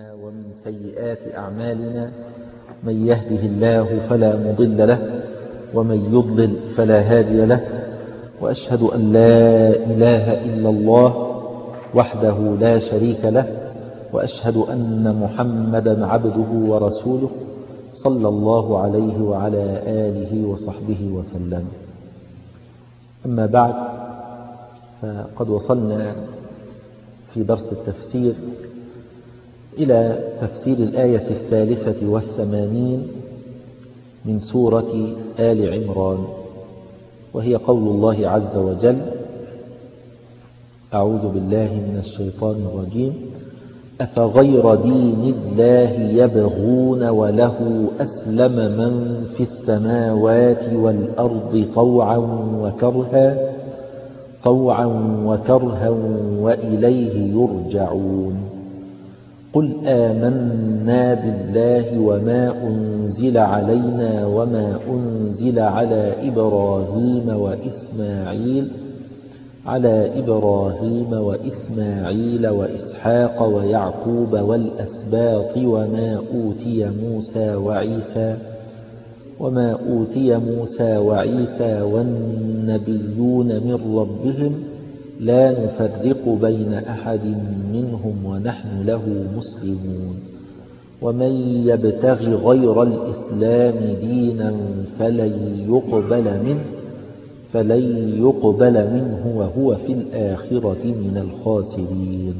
ومن سيئات أعمالنا من يهده الله فلا مضل له ومن يضلل فلا هادي له، وأشهد أن لا إله إلا الله وحده لا شريك له، وأشهد أن محمدا عبده ورسوله صلى الله عليه وعلى آله وصحبه وسلم. أما بعد، فقد وصلنا في درس التفسير إلى تفسير الآية 83 من سورة آل عمران، وهي قول الله عز وجل: أعوذ بالله من الشيطان الرجيم: أفغير دين الله يبغون وله أسلم من في السماوات والأرض طوعا وكرها وإليه يرجعون. قل آمنا بالله وما أنزل علينا وما أنزل على إبراهيم وإسماعيل وإسحاق ويعقوب والأسباط وما أوتي موسى وعيسى والنبيون من ربهم لا نفرق بين أحد منهم ونحن له مسلمون. ومن يبتغ غير الإسلام دينا فلن يقبل منه وهو في الآخرة من الخاسرين.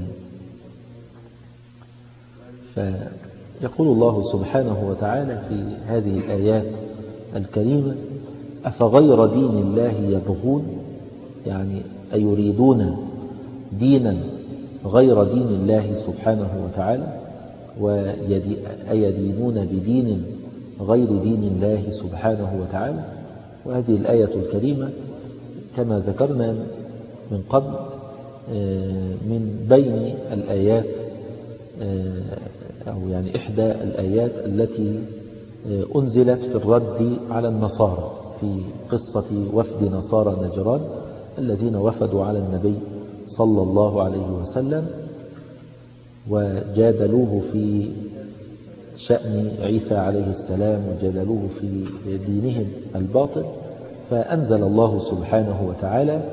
فيقول الله سبحانه وتعالى في هذه الآيات الكريمة: أفغير دين الله يبغون، يعني أيريدون دينا غير دين الله سبحانه وتعالى، ويدينون بدين غير دين الله سبحانه وتعالى. وهذه الآية الكريمة كما ذكرنا من قبل من بين الآيات، أو يعني إحدى الآيات التي أنزلت في الرد على النصارى في قصة وفد نصارى نجران الذين وفدوا على النبي صلى الله عليه وسلم وجادلوه في شأن عيسى عليه السلام، وجادلوه في دينهم الباطل. فأنزل الله سبحانه وتعالى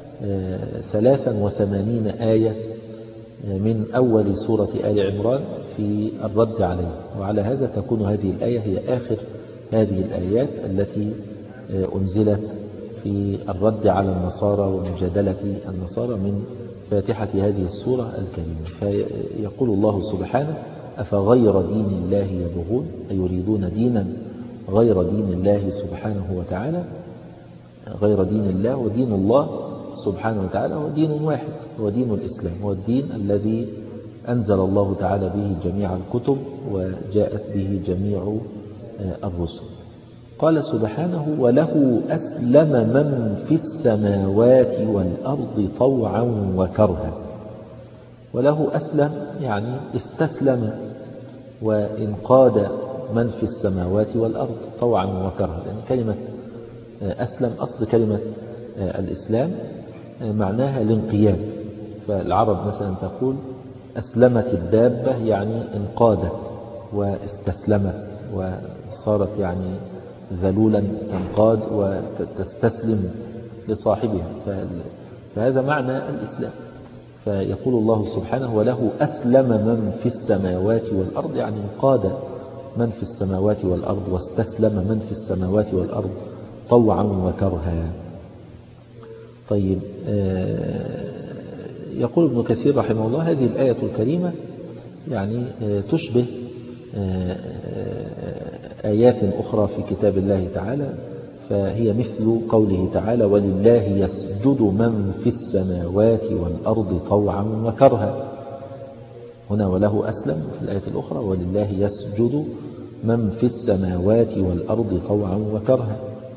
83 آية من أول سورة آل عمران في الرد عليه، وعلى هذا تكون هذه الآية هي آخر هذه الآيات التي أنزلت في الرد على النصارى ومجادلة النصارى من فاتحة هذه السورة الكريمة. فيقول الله سبحانه: أفغير دين الله يبغون، أيريدون دينا غير دين الله سبحانه وتعالى، غير دين الله. ودين الله سبحانه وتعالى هو دين واحد، هو دين الإسلام، هو الدين الذي أنزل الله تعالى به جميع الكتب وجاءت به جميع الرسل. قال سبحانه: وله أسلم من في السماوات والأرض طوعا وكرها. وله أسلم يعني استسلم وانقاد من في السماوات والأرض طوعا وكرها، لأن كلمة أسلم أصل كلمة الإسلام معناها الانقياد. فالعرب مثلا تقول أسلمت الدابة، يعني انقادت واستسلمت وصارت يعني ذلولا، تنقاد وتستسلم لصاحبها. فهذا معنى الإسلام. فيقول الله سبحانه: وله أسلم من في السماوات والأرض، يعني انقاد من في السماوات والأرض واستسلم من في السماوات والأرض طوعا وكرها. طيب، يقول ابن كثير رحمه الله: هذه الآية الكريمة يعني تشبه آيات أخرى في كتاب الله تعالى، فهي مثل قوله تعالى: ولله يسجد من في السماوات والأرض طوعا وكرها. هنا وله أسلم، في الآية الأخرى ولله يسجد من في السماوات والأرض طوعا وكرها،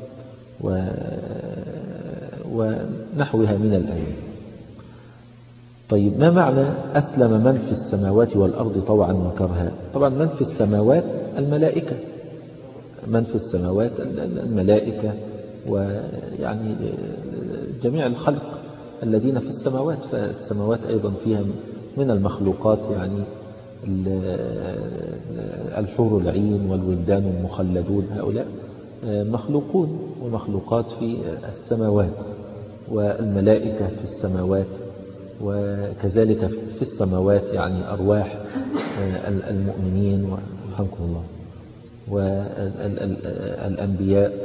ونحوها من الآيات. طيب، ما معنى أسلم من في السماوات والأرض طوعا وكرها؟ طبعا من في السماوات الملائكة، من في السماوات الملائكة، ويعني جميع الخلق الذين في السماوات. فالسماوات أيضا فيها من المخلوقات يعني الحور العين والولدان المخلدون هؤلاء مخلوقون ومخلوقات في السماوات، والملائكة في السماوات، وكذلك في السماوات يعني أرواح المؤمنين ورحمكم الله والأنبياء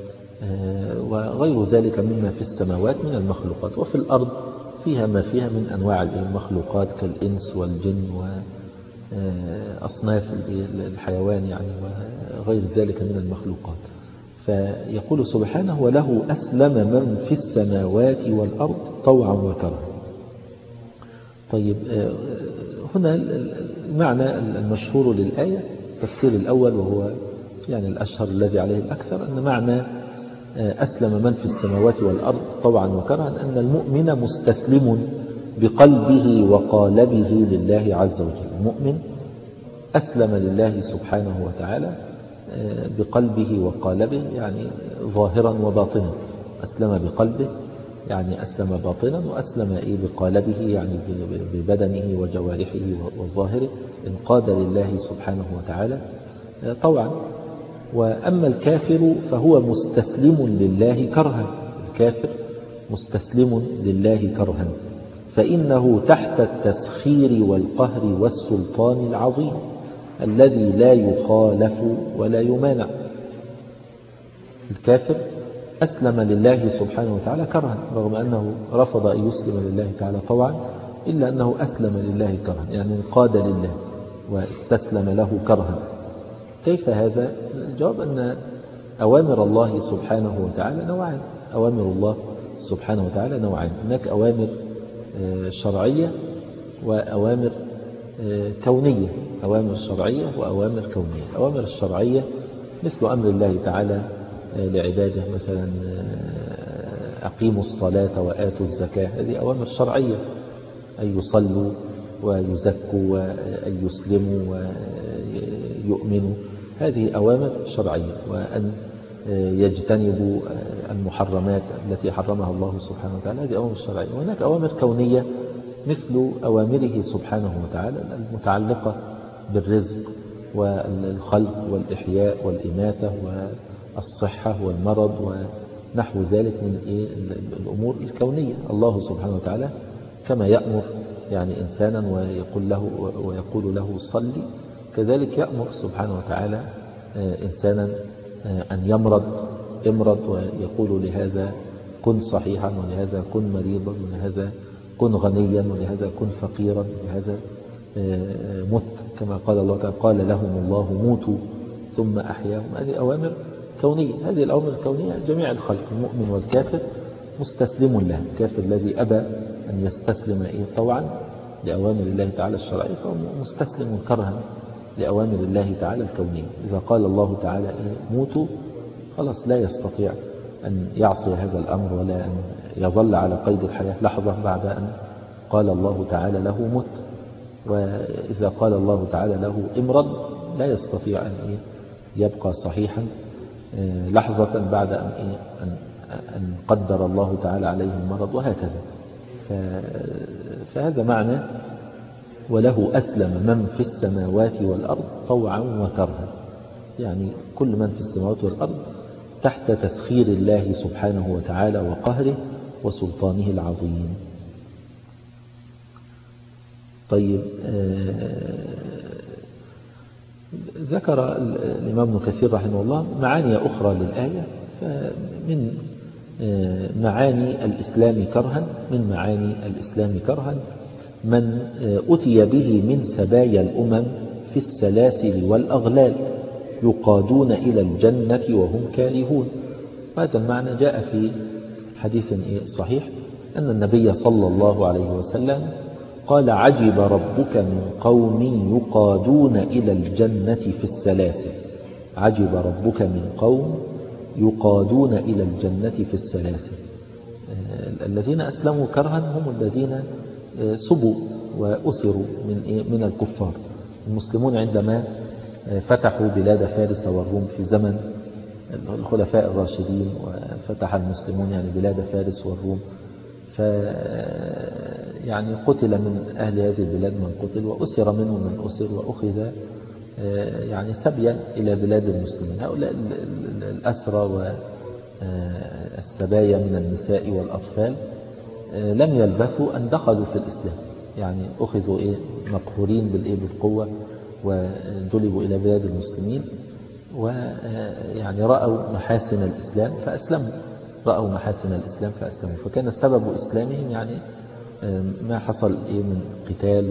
وغير ذلك مما في السماوات من المخلوقات. وفي الأرض فيها ما فيها من أنواع المخلوقات كالإنس والجن وأصناف الحيوان يعني وغير ذلك من المخلوقات. فيقول سبحانه وله أسلم من في السماوات والأرض طوعا وكرها. طيب هنا المعنى المشهور للآية التفسير الأول وهو يعني الأشهر الذي عليه الأكثر أن معنى أسلم من في السماوات والأرض طوعا وكرها أن المؤمن مستسلم بقلبه وقالبه لله عز وجل. المؤمن أسلم لله سبحانه وتعالى بقلبه وقالبه يعني ظاهرا وباطنا. أسلم بقلبه يعني أسلم باطنا، وأسلم بقالبه يعني ببدنه وجوارحه وظاهره، انقاد لله سبحانه وتعالى طوعا. وأما الكافر فهو مستسلم لله كرها. الكافر مستسلم لله كرها، فإنه تحت التسخير والقهر والسلطان العظيم الذي لا يخالف ولا يمانع. الكافر أسلم لله سبحانه وتعالى كرها رغم أنه رفض أن يسلم لله تعالى طوعا، إلا أنه أسلم لله كرها يعني انقاد لله واستسلم له كرها. كيف هذا؟ الجواب أن أوامر الله سبحانه وتعالى نوعان. أوامر الله سبحانه وتعالى نوعان، هناك أوامر شرعية وأوامر كونية. أوامر شرعية وأوامر كونية. الأوامر الشرعية مثل أمر الله تعالى لعباده مثلا أقيموا الصلاة وآتوا الزكاة، هذه أوامر شرعية، أن يصلوا ويزكوا وأن يسلموا ويؤمنوا، هذه أوامر شرعية. وأن يجتنبوا المحرمات التي حرمها الله سبحانه وتعالى، هذه أوامر شرعية. وهناك أوامر كونية مثل أوامره سبحانه وتعالى المتعلقة بالرزق والخلق والإحياء والإماتة والصحة والمرض ونحو ذلك من الأمور الكونية. الله سبحانه وتعالى كما يأمر يعني إنسانا ويقول له صلي، كذلك يأمر سبحانه وتعالى إنسانا أن امرض ويقول لهذا كن صحيحا، ولهذا كن مريضا، ولهذا كن غنيا، ولهذا كن فقيرا، ولهذا مت، كما قال الله تعالى قال لهم الله موتوا ثم أحياهم. هذه أوامر كونية. هذه الأوامر الكونية جميع الخلق المؤمن والكافر مستسلم لها. الكافر الذي أبى أن يستسلم طوعا لأوامر الله تعالى الشرعية فهو مستسلم كرها لأوامر الله تعالى الكونية. إذا قال الله تعالى موتوا خلاص لا يستطيع أن يعصي هذا الأمر ولا أن يظل على قيد الحياة لحظة بعد أن قال الله تعالى له مت. وإذا قال الله تعالى له امرض لا يستطيع أن يبقى صحيحا لحظة بعد أن قدر الله تعالى عليه المرض، وهكذا. فهذا معنى وله أسلم من في السماوات والأرض طوعا وكرها، يعني كل من في السماوات والأرض تحت تسخير الله سبحانه وتعالى وقهره وسلطانه العظيم. طيب ذكر الإمام ابن كثير رحمه الله معاني أخرى للآية. فمن معاني الإسلام كرها، من معاني الإسلام كرها من أتي به من سبايا الأمم في السلاسل والأغلال يقادون إلى الجنة وهم كارهون. هذا المعنى جاء في حديث صحيح أن النبي صلى الله عليه وسلم قال عجب ربك من قوم يقادون إلى الجنة في السلاسل. عجب ربك من قوم يقادون إلى الجنة في السلاسل. الذين أسلموا كرها هم الذين سبوا وأسروا من الكفار. المسلمون عندما فتحوا بلاد فارس والروم في زمن الخلفاء الراشدين، وفتح المسلمون يعني بلاد فارس والروم، يعني قتل من أهل هذه البلاد من قتل، وأسر منهم من أسر، وأخذ يعني سبيا إلى بلاد المسلمين. هؤلاء الأسرى والسبايا من النساء والأطفال لم يلبثوا أن دخلوا في الإسلام، يعني أخذوا مقهورين بالقوة وجلبوا إلى بلاد المسلمين، ويعني رأوا محاسن الإسلام فأسلموا، رأوا محاسن الإسلام فأسلموا. فكان سبب إسلامهم يعني ما حصل من قتال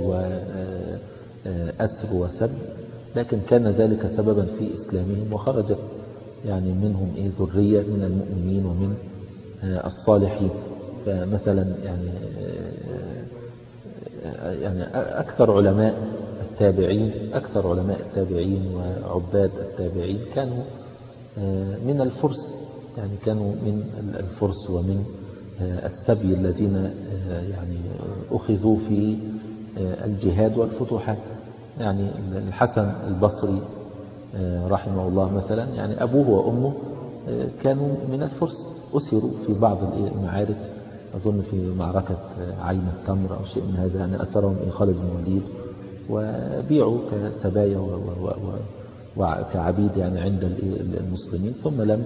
وأسر وسب، لكن كان ذلك سببا في إسلامهم، وخرجت يعني منهم ذرية من المؤمنين ومن الصالحين. فمثلا يعني أكثر علماء التابعين وعباد التابعين كانوا من الفرس، يعني كانوا من الفرس ومن السبي الذين يعني أخذوا في الجهاد والفتوحات. يعني الحسن البصري رحمه الله مثلا، يعني أبوه وأمه كانوا من الفرس، أسروا في بعض المعارك، أظن في معركة عين التمر أو شيء من هذا، يعني أسرهم خالد بن الوليد وبيعوا كسبايا وكعبيد يعني عند المسلمين، ثم لم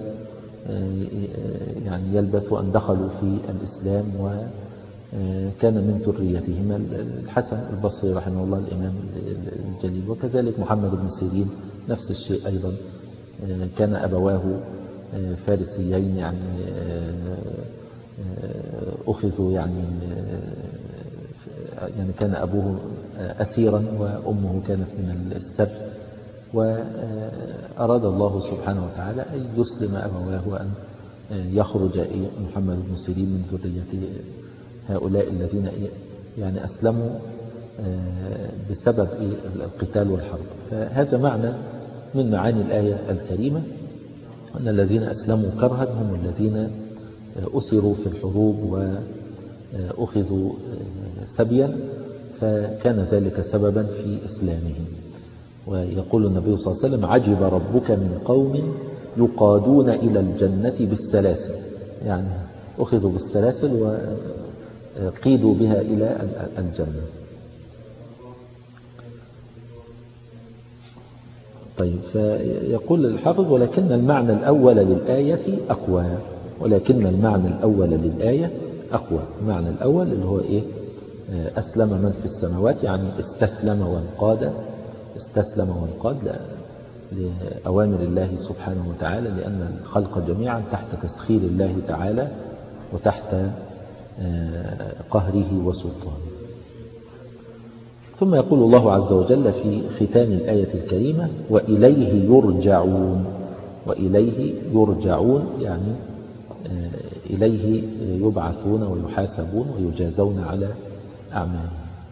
يعني يلبثوا أن دخلوا في الإسلام، وكان من ذريتهما الحسن البصري رحمه الله الإمام الجليل، وكذلك محمد بن سيرين نفس الشيء أيضا، كان أبواه فارسيين، يعني أخذوا يعني كان أبوه أسيرا وأمه كانت من السبي، وأراد الله سبحانه وتعالى أن يسلم أبواه وأن يخرج محمد بن سيرين من ذرية هؤلاء الذين يعني أسلموا بسبب القتال والحرب. فهذا معنى من معاني الآية الكريمة، أن الذين أسلموا كرها هم الذين أسروا في الحروب وأخذوا سبيا، فكان ذلك سببا في إسلامهم. ويقول النبي صلى الله عليه وسلم: عجب ربك من قوم يقادون إلى الجنة بالسلاسل، يعني أخذوا بالسلاسل وقيدوا بها إلى الجنة. طيب، فيقول الحافظ: ولكن المعنى الأول للآية أقوى. المعنى الأول اللي هو أسلم من في السماوات، يعني استسلم وانقاد لأوامر الله سبحانه وتعالى، لأن الخلق جميعا تحت تسخير الله تعالى وتحت قهره وسلطانه. ثم يقول الله عز وجل في ختام الآية الكريمة: وإليه يرجعون، يعني إليه يبعثون ويحاسبون ويجازون على أعمالهم.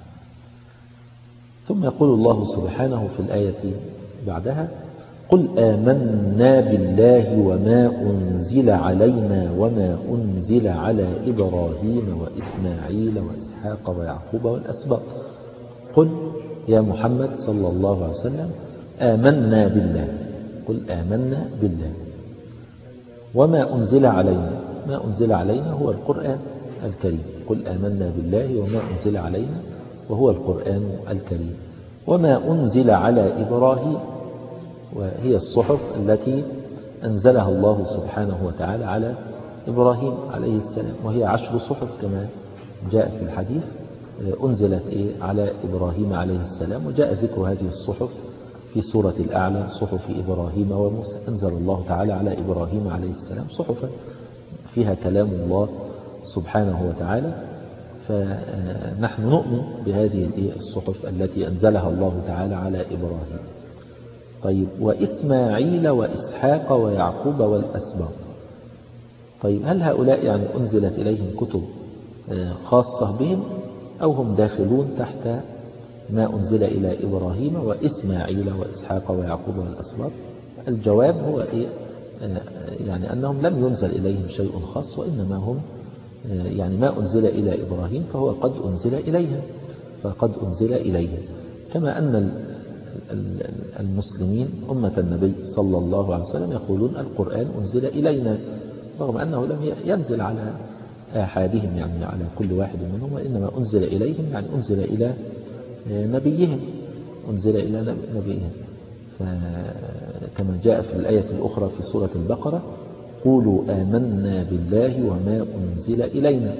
ثم يقول الله سبحانه في الآية بعدها: قل آمنا بالله وما أنزل علينا وما أنزل على إبراهيم وإسماعيل وإسحاق ويعقوب والأسباط. قل يا محمد صلى الله عليه وسلم: آمنا بالله. قل آمنا بالله وما أنزل علينا. ما أنزل علينا هو القرآن الكريم. قل آمنا بالله وما أنزل علينا وهو القرآن الكريم. وما أنزل على إبراهيم، وهي الصحف التي أنزلها الله سبحانه وتعالى على إبراهيم عليه السلام، وهي 10 صحف كما جاء في الحديث أنزلت على إبراهيم عليه السلام. وجاء ذكر هذه الصحف في سورة الأعلى: صحف إبراهيم وموسى. أنزل الله تعالى على إبراهيم عليه السلام صحفا فيها كلام الله سبحانه وتعالى. فنحن نؤمن بهذه الصحف التي أنزلها الله تعالى على إبراهيم. طيب، وإسماعيل وإسحاق ويعقوب والأسباط. طيب، هل هؤلاء يعني أنزلت إليهم كتب خاصة بهم، أو هم داخلون تحت ما أنزل إلى إبراهيم وإسماعيل وإسحاق ويعقوب والأسباط؟ الجواب هو يعني أنهم لم ينزل إليهم شيء خاص، وإنما هم يعني ما أنزل إلى إبراهيم فهو قد أنزل إليهم. كما أن المسلمين أمة النبي صلى الله عليه وسلم يقولون: القرآن أنزل إلينا، رغم أنه لم ينزل على آحادهم يعني على كل واحد منهم، وإنما أنزل إليهم يعني أنزل إلى نبيهم، أنزل إلى نبيهم. فكما جاء في الآية الأخرى في سورة البقرة: قولوا آمنا بالله وما أنزل إلينا.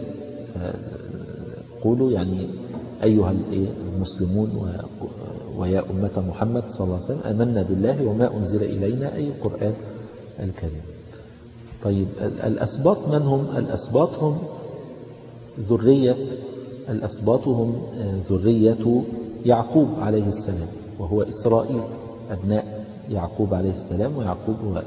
قولوا يعني أيها المسلمون ويا أمة محمد صلى الله عليه وسلم آمنا بالله وما أنزل إلينا، أي القرآن الكريم. طيب الأسباط من هم؟ الأسباط هم ذرية يعقوب عليه السلام، وهو إسرائيل، أبناء يعقوب عليه السلام. ويعقوب هو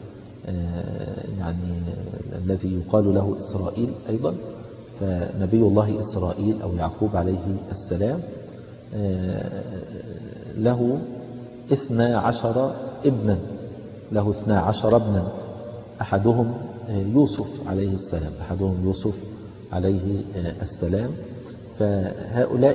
يعني الذي يقال له إسرائيل أيضا. فنبي الله إسرائيل أو يعقوب عليه السلام له 12 ابنا، أحدهم يوسف عليه السلام. فهؤلاء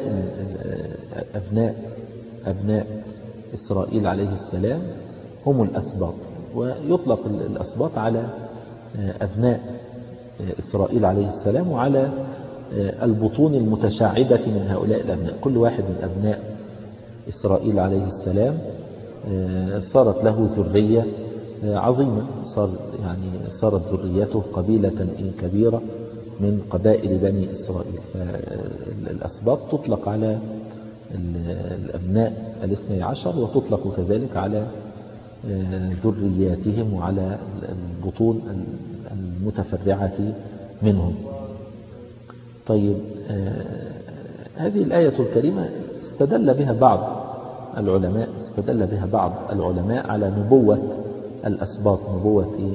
أبناء إسرائيل عليه السلام هم الأسباط. ويطلق الأسباط على أبناء إسرائيل عليه السلام وعلى البطون المتشعبة من هؤلاء الأبناء. كل واحد من أبناء إسرائيل عليه السلام صارت له ذرية عظيمة، صارت ذريته قبيلة كبيرة من قبائل بني إسرائيل. فالأسباط تطلق على الأبناء 12، وتطلق كذلك على ذرياتهم وعلى البطون المتفرعة منهم. طيب هذه الآية الكريمة استدل بها بعض العلماء على نبوة الأسباط، نبوة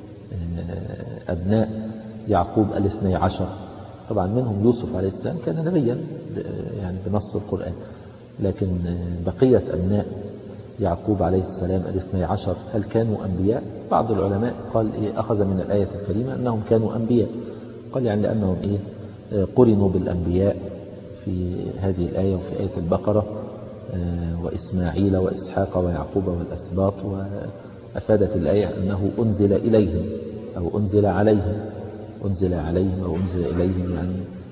أبناء يعقوب 12. طبعا منهم يوسف عليه السلام كان نبيا يعني بنص القرآن، لكن بقية أبناء يعقوب عليه السلام 12 هل كانوا أنبياء؟ بعض العلماء قال أخذ من الآية الكريمة أنهم كانوا أنبياء، قال يعني لأنهم قرنوا بالأنبياء في هذه الآية وفي آية البقرة، وإسماعيل وإسحاق ويعقوب والأسباط. وأفادت الآية أنه أنزل إليهم أو أنزل عليهم أو أنزل إليهم يعني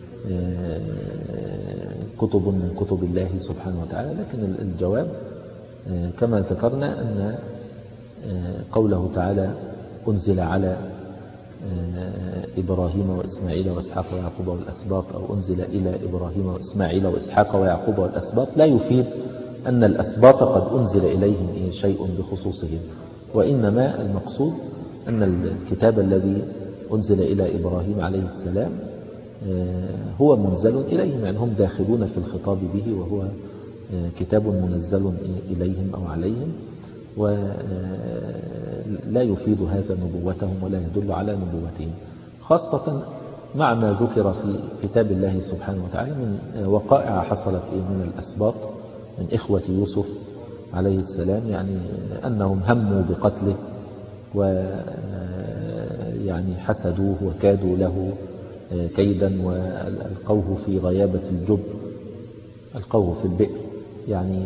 كتب من كتب الله سبحانه وتعالى. لكن الجواب كما ذكرنا أن قوله تعالى أنزل على إبراهيم وإسماعيل وإسحاق ويعقوب والأسباط، أو أنزل إلى إبراهيم وإسماعيل وإسحاق ويعقوب والأسباط، لا يفيد أن الأسباط قد أنزل إليهم شيء بخصوصهم، وإنما المقصود أن الكتاب الذي أنزل إلى إبراهيم عليه السلام هو منزل إليهم، يعني هم داخلون في الخطاب به، وهو كتاب منزل إليهم أو عليهم، ولا يفيد هذا نبوتهم ولا يدل على نبوتهم، خاصة مع ما ذكر في كتاب الله سبحانه وتعالى من وقائع حصلت من الأسباط من إخوة يوسف عليه السلام، يعني أنهم هموا بقتله ويعني حسدوه وكادوا له كيدا وألقوه في غيابة الجب، ألقوه في البئر، يعني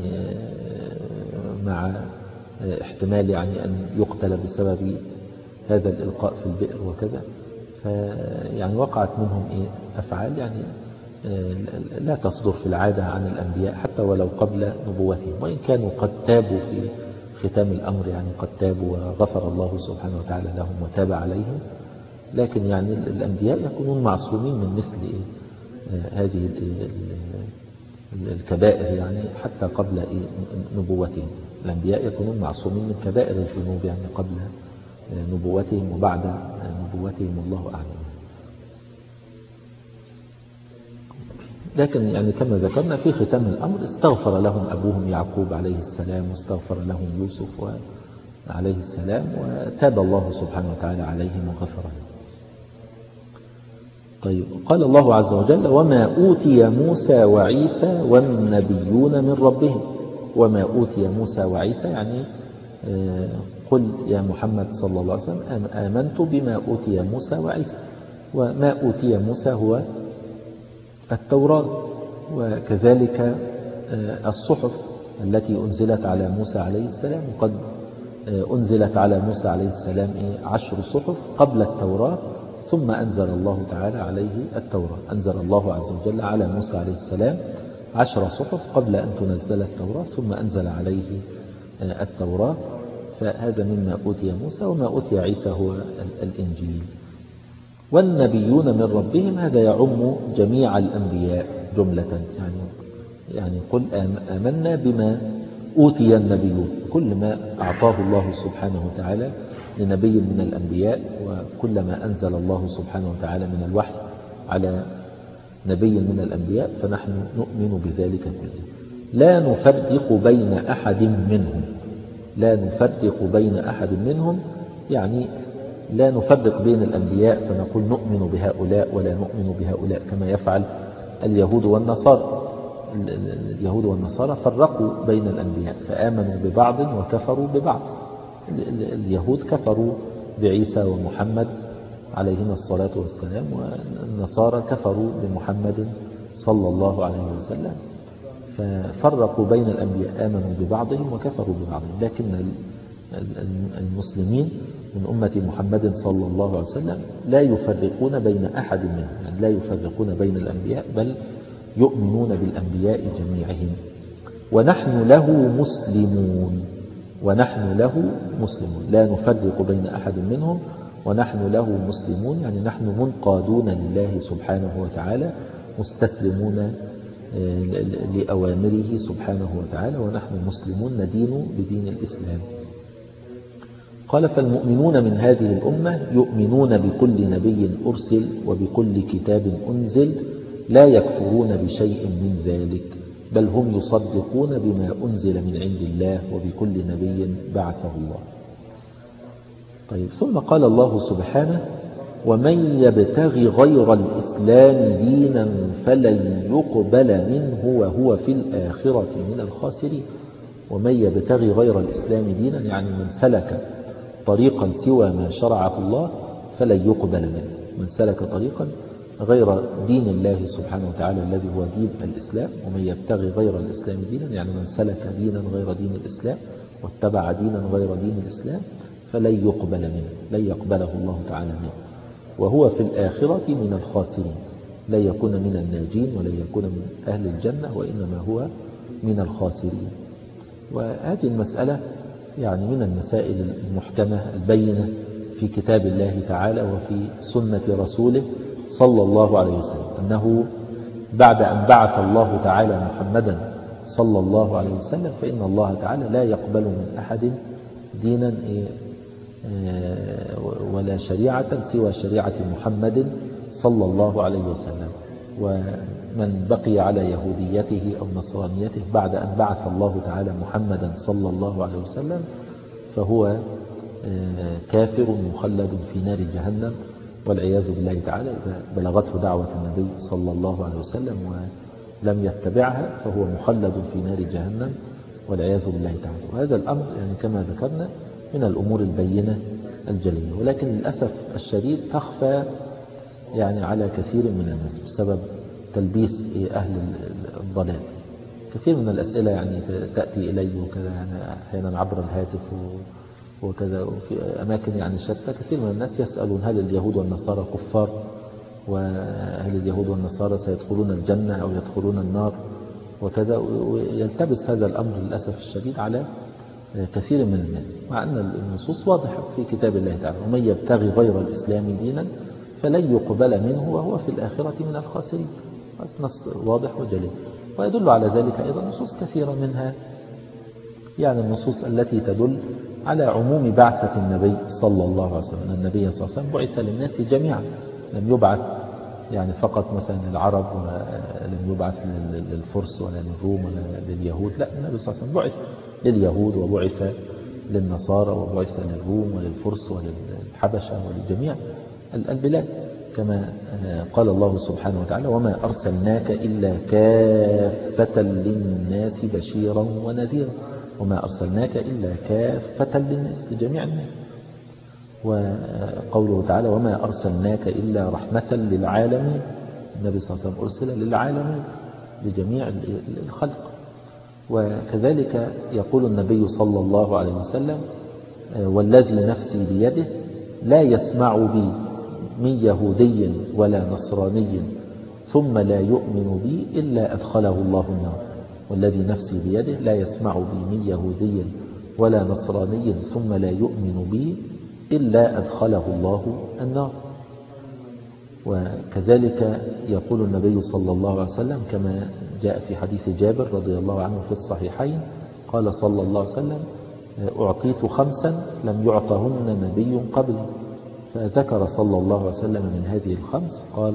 مع احتمال يعني أن يقتل بسبب هذا الإلقاء في البئر وكذا. فيعني وقعت منهم أفعال يعني لا تصدر في العادة عن الأنبياء حتى ولو قبل نبوتهم، وإن كانوا قد تابوا في ختام الأمر، يعني قد تابوا وغفر الله سبحانه وتعالى لهم وتاب عليهم، لكن يعني الأنبياء يكونون معصومين من مثل هذه الكبائر، يعني حتى قبل نبوتهم. الأنبياء يكونون معصومين من كبائر الذنوب يعني قبل نبوتهم وبعد نبوتهم، والله أعلم. لكن يعني كما ذكرنا في ختام الأمر استغفر لهم أبوهم يعقوب عليه السلام، واستغفر لهم يوسف عليه السلام، وتاب الله سبحانه وتعالى عليهم وغفر لهم. طيب قال الله عز وجل: وما أوتي موسى وعيسى والنبيون من ربهم. وما أوتي موسى وعيسى يعني قل يا محمد صلى الله عليه وسلم آمنت بما أوتي موسى وعيسى. وما أوتي موسى هو التوراة، وكذلك الصحف التي أنزلت على موسى عليه السلام. وقد أنزلت على موسى عليه السلام 10 صحف قبل التوراة، ثم أنزل الله تعالى عليه التوراة. أنزل الله عز وجل على موسى عليه السلام 10 صحف قبل أن تنزل التوراة، ثم أنزل عليه التوراة. فهذا مما أوتي موسى، وما أوتي عيسى هو الإنجيل. والنبيون من ربهم، هذا يعم جميع الأنبياء جملة، يعني قل آمنا بما أوتي النبيون، كل ما أعطاه الله سبحانه وتعالى لنبي من الأنبياء، وكل ما أنزل الله سبحانه وتعالى من الوحي على نبي من الأنبياء فنحن نؤمن بذلك كله. لا نفرق بين أحد منهم، لا نفرق بين أحد منهم، يعني لا نفرق بين الأنبياء فنقول نؤمن بهؤلاء ولا نؤمن بهؤلاء كما يفعل اليهود والنصارى. اليهود والنصارى فرقوا بين الأنبياء فآمنوا ببعض وكفروا ببعض. اليهود كفروا بعيسى ومحمد عليهما الصلاة والسلام، والنصارى كفروا بمحمد صلى الله عليه وسلم، ففرقوا بين الأنبياء، آمنوا ببعضهم وكفروا ببعضهم. لكن المسلمين من أمة محمد صلى الله عليه وسلم لا يفرقون بين أحد منهم، يعني لا يفرقون بين الأنبياء، بل يؤمنون بالأنبياء جميعهم. ونحن له مسلمون، ونحن له مسلمون، لا نفرق بين أحد منهم، ونحن له مسلمون، يعني نحن منقادون لله سبحانه وتعالى، مستسلمون لأوامره سبحانه وتعالى، ونحن مسلمون ندين بدين الإسلام. قال فالمؤمنون من هذه الأمة يؤمنون بكل نبي أرسل وبكل كتاب أنزل، لا يكفرون بشيء من ذلك، بل هم يصدقون بما أنزل من عند الله وبكل نبي بعثه الله. طيب، ثم قال الله سبحانه ومن يبتغي غير الإسلام دينا فلن يقبل منه وهو في الآخرة من الخاسرين. ومن يبتغي غير الإسلام دينا يعني من سلك طريقا سوى ما شرعه الله فلن يقبل منه. من سلك طريقا غير دين الله سبحانه وتعالى الذي هو دين الإسلام. ومن يبتغي غير الإسلام دينا يعني من سلك دينا غير دين الإسلام واتبع دينا غير دين الإسلام فلن يقبل منه، لن يقبله الله تعالى منه، وهو في الآخرة من الخاسرين. لا يكون من الناجين ولا يكون من أهل الجنة، وإنما هو من الخاسرين. وهذه المسألة يعني من المسائل المحكمة البينة في كتاب الله تعالى وفي سنة رسوله صلى الله عليه وسلم، أنه بعد أن بعث الله تعالى محمدا صلى الله عليه وسلم فإن الله تعالى لا يقبل من أحد دينا ولا شريعة سوى شريعة محمد صلى الله عليه وسلم. ومن بقي على يهوديته أو نصرانيته بعد أن بعث الله تعالى محمدا صلى الله عليه وسلم فهو كافر مخلد في نار جهنم والعياذ بالله تعالى. إذا بلغته دعوة النبي صلى الله عليه وسلم ولم يتبعها فهو مخلد في نار جهنم والعياذ بالله تعالى. وهذا الأمر يعني كما ذكرنا من الأمور البينة الجلية، ولكن للأسف الشديد تخفى يعني على كثير من الناس بسبب تلبيس أهل الضلال. كثير من الأسئلة يعني تأتي إلي وكذا، يعني أحيانا عبر الهاتف وكذا، وفي أماكن يعني شتى كثير من الناس يسألون هل اليهود والنصارى كفار، وهل اليهود والنصارى سيدخلون الجنة أو يدخلون النار وكذا، ويلتبس هذا الأمر للأسف الشديد على كثير من الناس، مع أن النصوص واضحة في كتاب الله تعالى ومن يبتغي غير الإسلام دينا فلن يقبل منه وهو في الآخرة من الخاسرين. نص واضح وجلي. ويدل على ذلك أيضا نصوص كثيرة، منها يعني النصوص التي تدل على عموم بعثة النبي صلى الله عليه وسلم. النبي صلى الله عليه وسلم بعث للناس جميعا، لم يبعث يعني فقط مثلا للعرب، ولم يبعث للفرس ولا للروم ولا لليهود، لا، النبي صلى الله عليه وسلم بعث لليهود وبعث للنصارى وبعث للروم وللفرس وللحبشة ولجميع البلاد، كما قال الله سبحانه وتعالى وما أرسلناك إلا كافة للناس بشيرا ونذيرا. وما أرسلناك إلا كافة للناس، لجميع الناس. وقوله تعالى وما أرسلناك إلا رحمة للعالمين. النبي صلى الله عليه وسلم أرسل للعالمين لجميع الخلق. وكذلك يقول النبي صلى الله عليه وسلم والذي نفسي بيده لا يسمع بي من يهودي ولا نصراني ثم لا يؤمن بي إلا أدخله الله النار، والذي نفسي بيده لا يسمع بي من يهودي ولا نصراني ثم لا يؤمن بي إلا أدخله الله النار. وكذلك يقول النبي صلى الله عليه وسلم كما جاء في حديث جابر رضي الله عنه في الصحيحين، قال صلى الله عليه وسلم: أعطيت 5 لم يعطهن نبي قبلي. فذكر صلى الله عليه وسلم من هذه ال5 قال: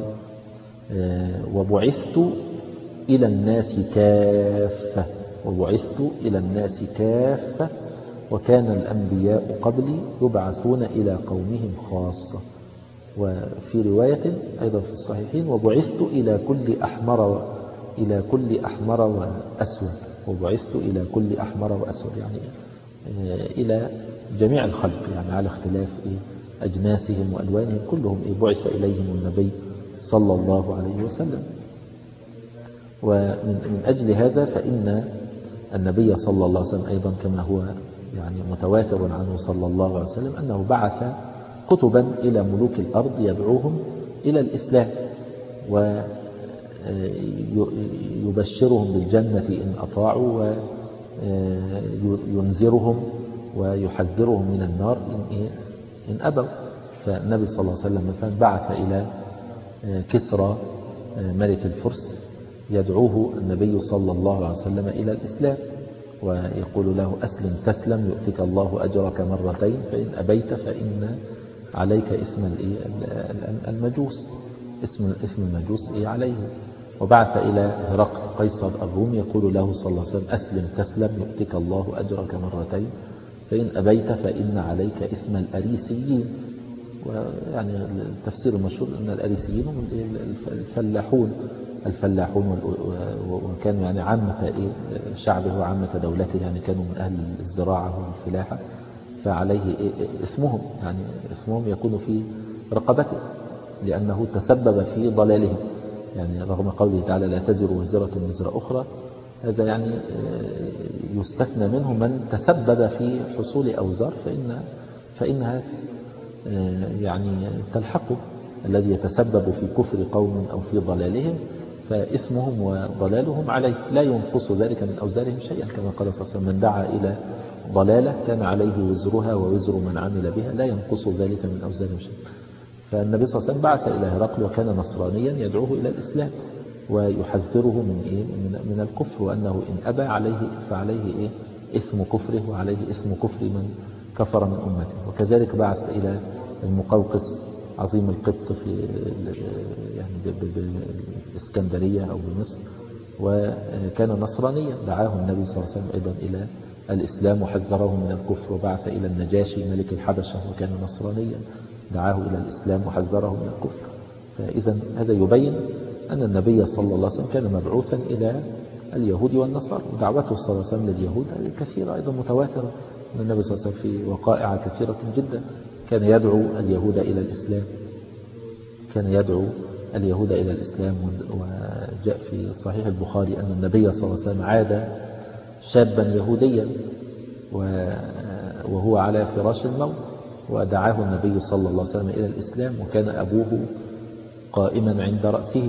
وبعثت إلى الناس كافة، وبعثت إلى الناس كافة، وكان الأنبياء قبلي يبعثون إلى قومهم خاصة. وفي رواية أيضا في الصحيحين: وبعثت إلى كل أحمر وأسود، وبعثت إلى كل أحمر وأسود، يعني إلى جميع الخلق، يعني على اختلاف أجناسهم وألوانهم كلهم بعث إليهم النبي صلى الله عليه وسلم. ومن أجل هذا فإن النبي صلى الله عليه وسلم أيضا كما هو يعني متواتر عنه صلى الله عليه وسلم أنه بعث كتبا إلى ملوك الأرض يدعوهم إلى الإسلام ويبشرهم بالجنة إن أطاعوا، وينذرهم ويحذرهم من النار إن أبوا. فالنبي صلى الله عليه وسلم مثلا بعث إلى كسرى ملك الفرس يدعوه النبي صلى الله عليه وسلم إلى الإسلام، ويقول له: أسلم تسلم يؤتك الله أجرك مرتين، فإن أبيت فإن عليك اسم المجوس، اسم المجوس عليه. وبعث إلى هرقل قيصر الروم يقول له صلى الله عليه وسلم: أسلم تسلم يؤتك الله أجرك مرتين، فإن أبيت فإن عليك اسم الأريسيين. ويعني التفسير المشهور أن الأريسيين هم الفلاحون وكانوا يعني عامة شعبه وعامة دولته، يعني كانوا من أهل الزراعة والفلاحة، فعليه اسمهم يعني اسمهم يكون في رقبته لأنه تسبب في ضلالهم، يعني رغم قوله تعالى: لا تزر وزرة وزر أخرى، هذا يعني يستثنى منه من تسبب في حصول أوزار فإنها يعني تلحقه، الذي يتسبب في كفر قوم أو في ضلالهم فإثمهم وضلالهم عليه، لا ينقص ذلك من أوزارهم شيئا، كما قال صلى الله عليه وسلم: من دعا إلى ضلالة كان عليه وزرها ووزر من عمل بها، لا ينقص ذلك من أوزارهم شيئا. فالنبي صلى الله عليه وسلم بعث إلى هرقل وكان نصرانيا يدعوه إلى الإسلام ويحذره من الكفر، وأنه إن أبى فعليه اسم كفره وعليه اسم كفر من كفر من أمته. وكذلك بعث إلى المقوقس عظيم القبط في يعني بالإسكندرية أو بمصر، وكان نصرانيا دعاه النبي صلى الله عليه وسلم أيضا إلى الإسلام وحذره من الكفر. وبعث إلى النجاشي ملك الحبشة وكان نصرانيا دعاه إلى الإسلام وحذره من الكفر. فإذا هذا يبين أن النبي صلى الله عليه وسلم كان مبعوثا إلى اليهود والنصارى، ودعوته صلى الله عليه وسلم لليهود كثيرة أيضا متواترة، أن النبي صلى الله عليه وسلم في وقائع كثيرة جدا كان يدعو اليهود إلى الإسلام، وجاء في صحيح البخاري أن النبي صلى الله عليه وسلم عاد شابا يهوديا وهو على فراش الموت، ودعاه النبي صلى الله عليه وسلم إلى الإسلام، وكان أبوه قائما عند رأسه،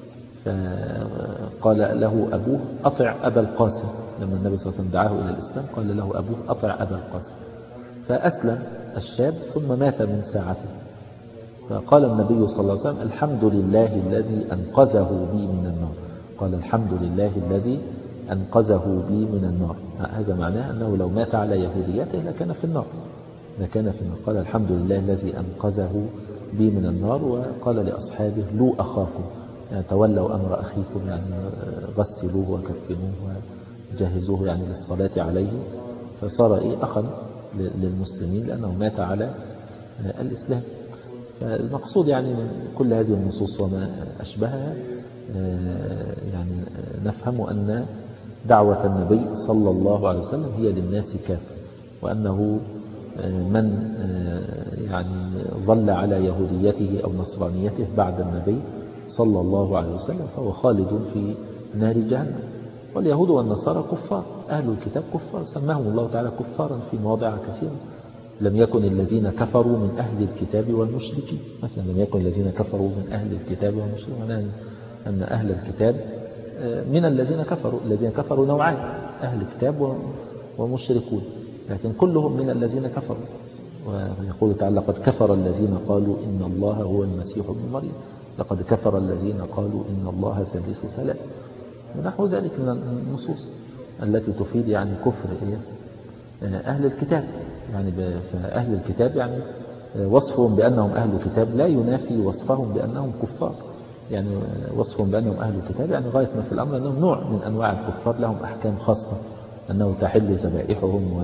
فقال له أبوه: أطع أبا القاسم. لما النبي صلى الله عليه وسلم دعاه إلى الإسلام قال له أبوه: أطع أبا القاسم. فأسلم الشاب ثم مات من ساعته، فقال النبي صلى الله عليه وسلم: الحمد لله الذي أنقذه بي من النار. قال: الحمد لله الذي أنقذه بي من النار. هذا معناه أنه لو مات على يهوديته لكان في النار. قال: الحمد لله الذي أنقذه بي من النار. وقال لأصحابه: لو أخاكم، يعني تولوا أمر أخيكم، يعني غسلوه وكفنوه وجهزوه يعني للصلاة عليه، فصار أخا للمسلمين لأنه مات على الإسلام. فالمقصود يعني من كل هذه النصوص وما أشبهها يعني نفهم أن دعوة النبي صلى الله عليه وسلم هي للناس كافة، وأنه من يعني ظل على يهوديته أو نصرانيته بعد النبي صلى الله عليه وسلم فهو خالد في نار جهنم. واليهود والنصارى كفار، أهل الكتاب كفار، سماهم الله تعالى كفارا في مواضع كثيرة، لم يكن الذين كفروا من أهل الكتاب والمشركين مثلا، لم يكن الذين كفروا من أهل الكتاب والمشركين، معناه أن أهل الكتاب من الذين كفروا نوعان، أهل كتاب ومشركون، لكن كلهم من الذين كفروا. ويقول تعالى لقد كفر الذين قالوا إن الله هو المسيح ابن مريم، لقد كفر الذين قالوا إن الله ثالث ثلاثة، ونحو ذلك من النصوص التي تفيد يعني كفر أهل الكتاب. يعني فأهل الكتاب يعني وصفهم بأنهم أهل الكتاب لا ينافي وصفهم بأنهم كفار، يعني وصفهم بأنهم أهل الكتاب يعني غاية ما في الأمر أنهم نوع من أنواع الكفار، لهم أحكام خاصة، أنه تحل ذبائحهم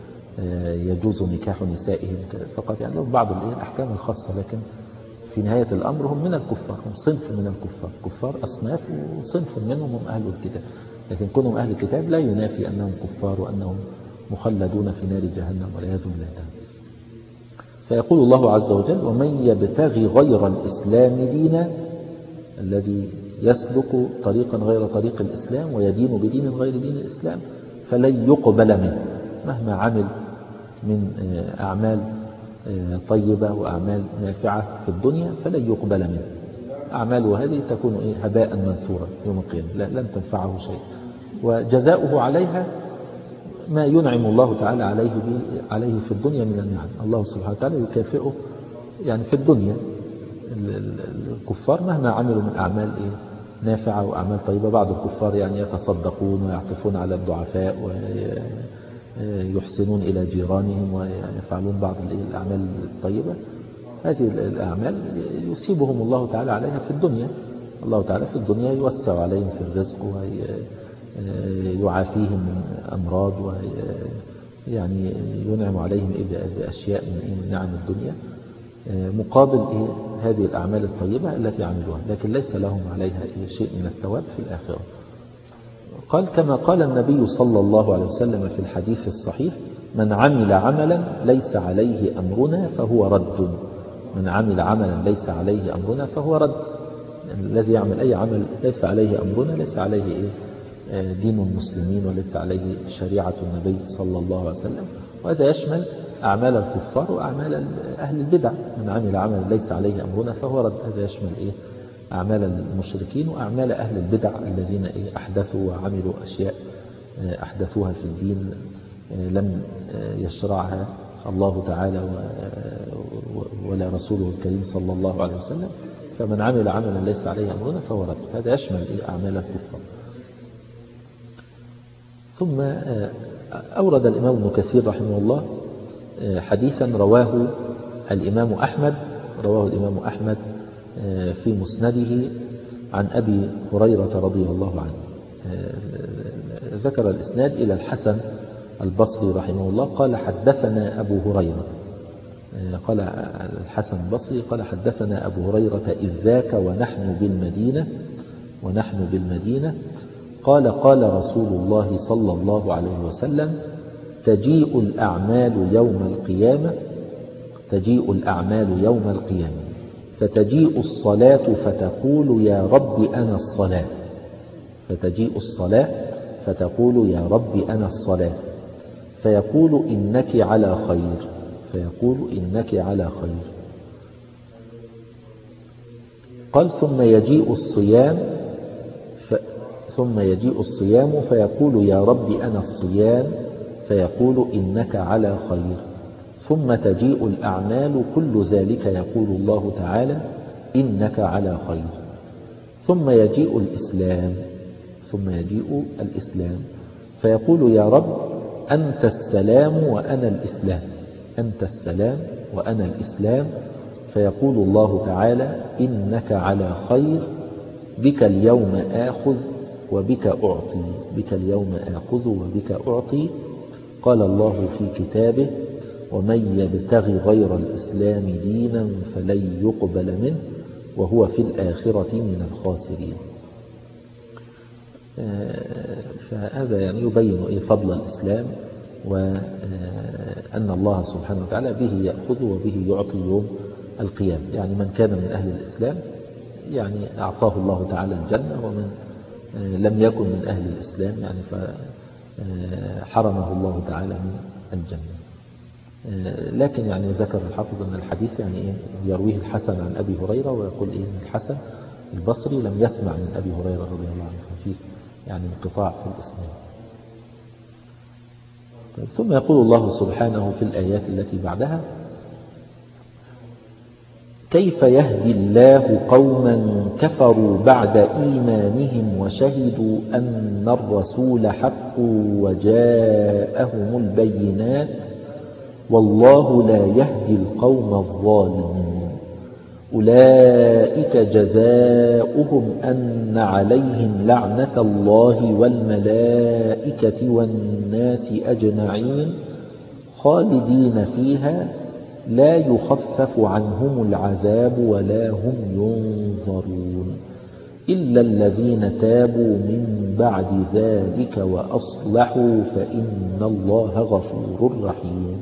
ويجوز نكاح نسائهم فقط، يعني لهم بعض الأحكام الخاصة، لكن في نهاية الأمر هم من الكفار، هم صنف من الكفار، كفار أصناف وصنف منهم هم أهل الكتاب، لكن كونهم أهل الكتاب لا ينافي أنهم كفار وأنهم مخلدون في نار جهنم والعياذ بالله. فيقول الله عز وجل ومن يبتغي غير الإسلام دينا، الذي يسلك طريقا غير طريق الإسلام ويدين بدين غير دين الإسلام فلن يقبل منه، مهما عمل من أعمال طيبة وأعمال نافعة في الدنيا فلن يقبل منه، أعماله هذه تكون هباء منثورا يوم القيامة، لن تنفعه شيء، وجزاؤه عليها ما ينعم الله تعالى عليه في الدنيا من النعم. الله سبحانه وتعالى يكافئه يعني في الدنيا. الكفار مهما عملوا من أعمال نافعة وأعمال طيبة، بعض الكفار يعني يتصدقون ويعطفون على الضعفاء ويحسنون إلى جيرانهم ويفعلون بعض الأعمال الطيبة، هذه الأعمال يصيبهم الله تعالى عليها في الدنيا، الله تعالى في الدنيا يوسع عليهم في الرزق ويعافيهم من أمراض ويعني ينعم عليهم بأشياء من نعم الدنيا مقابل هذه الأعمال الطيبة التي عملوها، لكن ليس لهم عليها شيء من الثواب في الآخرة. قال كما قال النبي صلى الله عليه وسلم في الحديث الصحيح من عمل عملا ليس عليه أمرنا فهو رد، من عمل عملا ليس عليه أمرنا فهو رد، الذي يعمل أي عمل ليس عليه أمرنا ليس عليه دين المسلمين وليس عليه شريعة النبي صلى الله عليه وسلم، وهذا يشمل أعمال الكفار وأعمال أهل البدع، من عمل عملا ليس عليه أمرنا فهو رد، هذا يشمل أعمال المشركين وأعمال أهل البدع الذين أحدثوا وعملوا أشياء أحدثوها في الدين لم يشرعها الله تعالى ولا رسوله الكريم صلى الله عليه وسلم، فمن عمل عملا ليس عليه أمرنا فهو رد، هذا يشمل أعمال الكفار. ثم أورد الإمام ابن كثير رحمه الله حديثا رواه الإمام أحمد في مسنده عن أبي هريرة رضي الله عنه، ذكر الإسناد إلى الحسن البصري رحمه الله قال حدثنا أبو هريرة، قال الحسن البصري قال حدثنا أبو هريرة إذ ذاك ونحن بالمدينة قال قال رسول الله صلى الله عليه وسلم تجيء الأعمال يوم القيامة فتجيء الصلاة فتقول يا رب أنا الصلاة، فتجيء الصلاة فتقول يا رب أنا الصلاة، فيقول إنك على خير، قال ثم يجيء الصيام فيقول يا رب أنا الصيام، فيقول إنك على خير، ثم تجيء الأعمال كل ذلك يقول الله تعالى إنك على خير، ثم يجيء الإسلام فيقول يا رب أنت السلام وأنا الإسلام، فيقول الله تعالى إنك على خير بك اليوم آخذ وبك أعطي، قال الله في كتابه ومن يبتغي غير الإسلام دينا فلن يقبل منه وهو في الآخرة من الخاسرين. فهذا يعني يبين فضل الإسلام وأن الله سبحانه وتعالى به يأخذ وبه يعطي يوم القيامة، يعني من كان من أهل الإسلام يعني أعطاه الله تعالى الجنة، ومن لم يكن من أهل الإسلام يعني فحرمه الله تعالى من الجنة. لكن يعني ذكر الحافظ أن الحديث يعني يرويه الحسن عن أبي هريرة، ويقول إن الحسن البصري لم يسمع من أبي هريرة رضي الله عنه، ففيه يعني انقطاع في الإسناد. ثم يقول الله سبحانه في الآيات التي بعدها: كيف يهدي الله قوما كفروا بعد إيمانهم وشهدوا أن الرسول حق وجاءهم البينات والله لا يهدي القوم الظالمين. أولئك جزاؤهم أن عليهم لعنة الله والملائكة والناس أجمعين خالدين فيها لا يخفف عنهم العذاب ولا هم ينظرون إلا الذين تابوا من بعد ذلك وأصلحوا فإن الله غفور رحيم.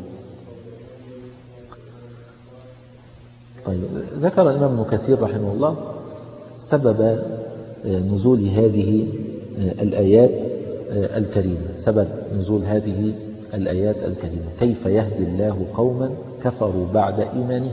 طيب، ذكر الإمام ابن كثير رحمه الله سبب نزول هذه الآيات الكريمة، سبب نزول هذه الآيات الكريمة: كيف يهدي الله قوما كفروا بعد إيمانهم،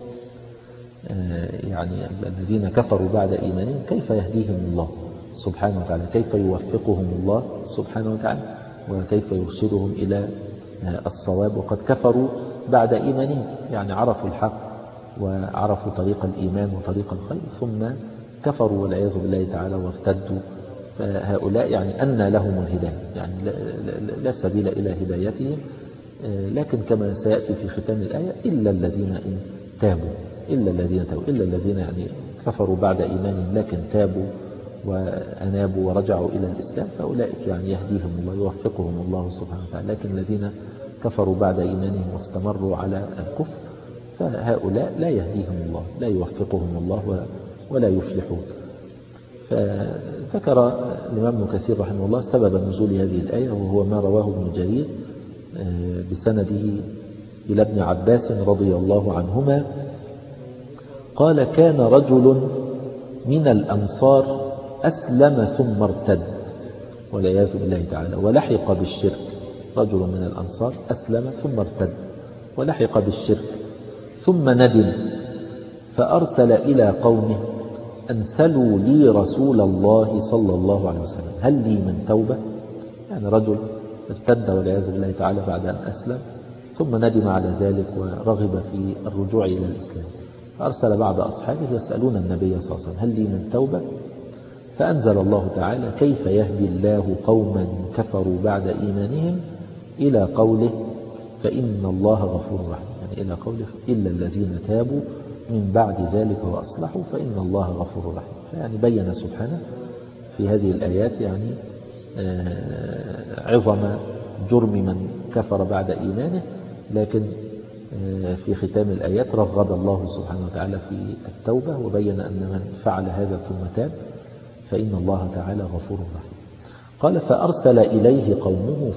يعني الذين كفروا بعد إيمانهم كيف يهديهم الله سبحانه وتعالى، كيف يوفقهم الله سبحانه وتعالى، وكيف يرشدهم إلى الصواب وقد كفروا بعد إيمانهم، يعني عرفوا الحق وعرفوا طريق الإيمان وطريق الخير ثم كفروا والعياذ بالله تعالى وارتدوا. فهؤلاء يعني أن لهم الهداية، يعني لا سبيل إلى هدايتهم. لكن كما سيأتي في ختام الآية: إلا الذين تابوا، إلا الذين يعني كفروا بعد إيمانهم لكن تابوا وأنابوا ورجعوا إلى الإسلام، فأولئك يعني يهديهم الله يوفقهم الله سبحانه وتعالى. لكن الذين كفروا بعد إيمانهم واستمروا على الكفر فهؤلاء لا يهديهم الله، لا يوفقهم الله ولا يفلحون. فذكر الإمام ابن كثير رحمه الله سبب نزول هذه الآية، وهو ما رواه ابن جرير بسنده إلى ابن عباس رضي الله عنهما قال: كان رجل من الأنصار أسلم ثم ارتد والعياذ بالله تعالى ولحق بالشرك. رجل من الأنصار أسلم ثم ارتد ولحق بالشرك ثم ندم فأرسل إلى قومه: أنسلوا لي رسول الله صلى الله عليه وسلم، هل لي من توبة؟ يعني رجل ارتد والعياذ بالله تعالى بعد أن أسلم ثم ندم على ذلك ورغب في الرجوع إلى الإسلام، فأرسل بعض أصحابه يسألون النبي صلى الله عليه وسلم: هل لي من توبة؟ فأنزل الله تعالى: كيف يهدي الله قوما كفروا بعد إيمانهم إلى قوله: فإن الله غفور رحيم، يعني إلى قوله: إلا الذين تابوا من بعد ذلك وأصلحوا فإن الله غفور رحيم. يعني بين سبحانه في هذه الآيات يعني عظم جرم من كفر بعد إيمانه، لكن في ختام الآيات رغب الله سبحانه وتعالى في التوبة وبين أن من فعل هذا ثم تاب فإن الله تعالى غفور رحيم. قال: فأرسل إليه قومه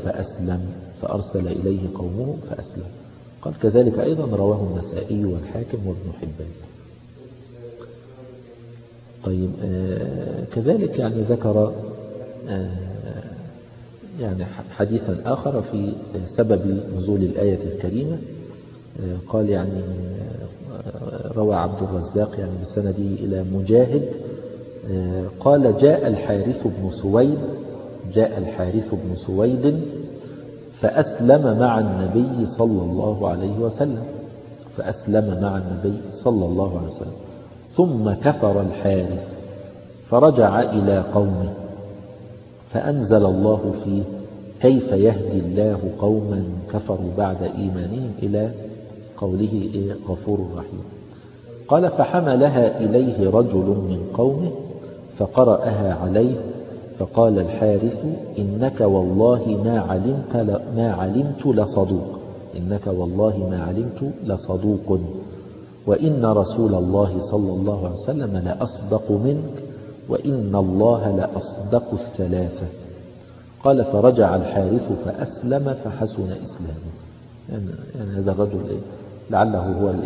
فأسلم. قال: كذلك أيضا رواه النسائي والحاكم وابن حبان. طيب، كذلك يعني ذكر يعني حديثا آخر في سبب نزول الآية الكريمة. قال يعني روى عبد الرزاق يعني بسنده إلى مجاهد قال: جاء الحارث بن سويد فأسلم مع النبي صلى الله عليه وسلم ثم كفر الحارث فرجع إلى قومه فأنزل الله فيه: كيف يهدي الله قوما كفروا بعد إيمانهم إلى قوله: غفور رحيم. قال: فحملها إليه رجل من قومه فقرأها عليه فقال الحارث: إنك والله ما علمت لصدوق وإن رسول الله صلى الله عليه وسلم لأصدق منك وإن الله لأصدق الثلاثة. قال: فرجع الحارث فأسلم فحسن إسلامه. يعني هذا الرجل لعله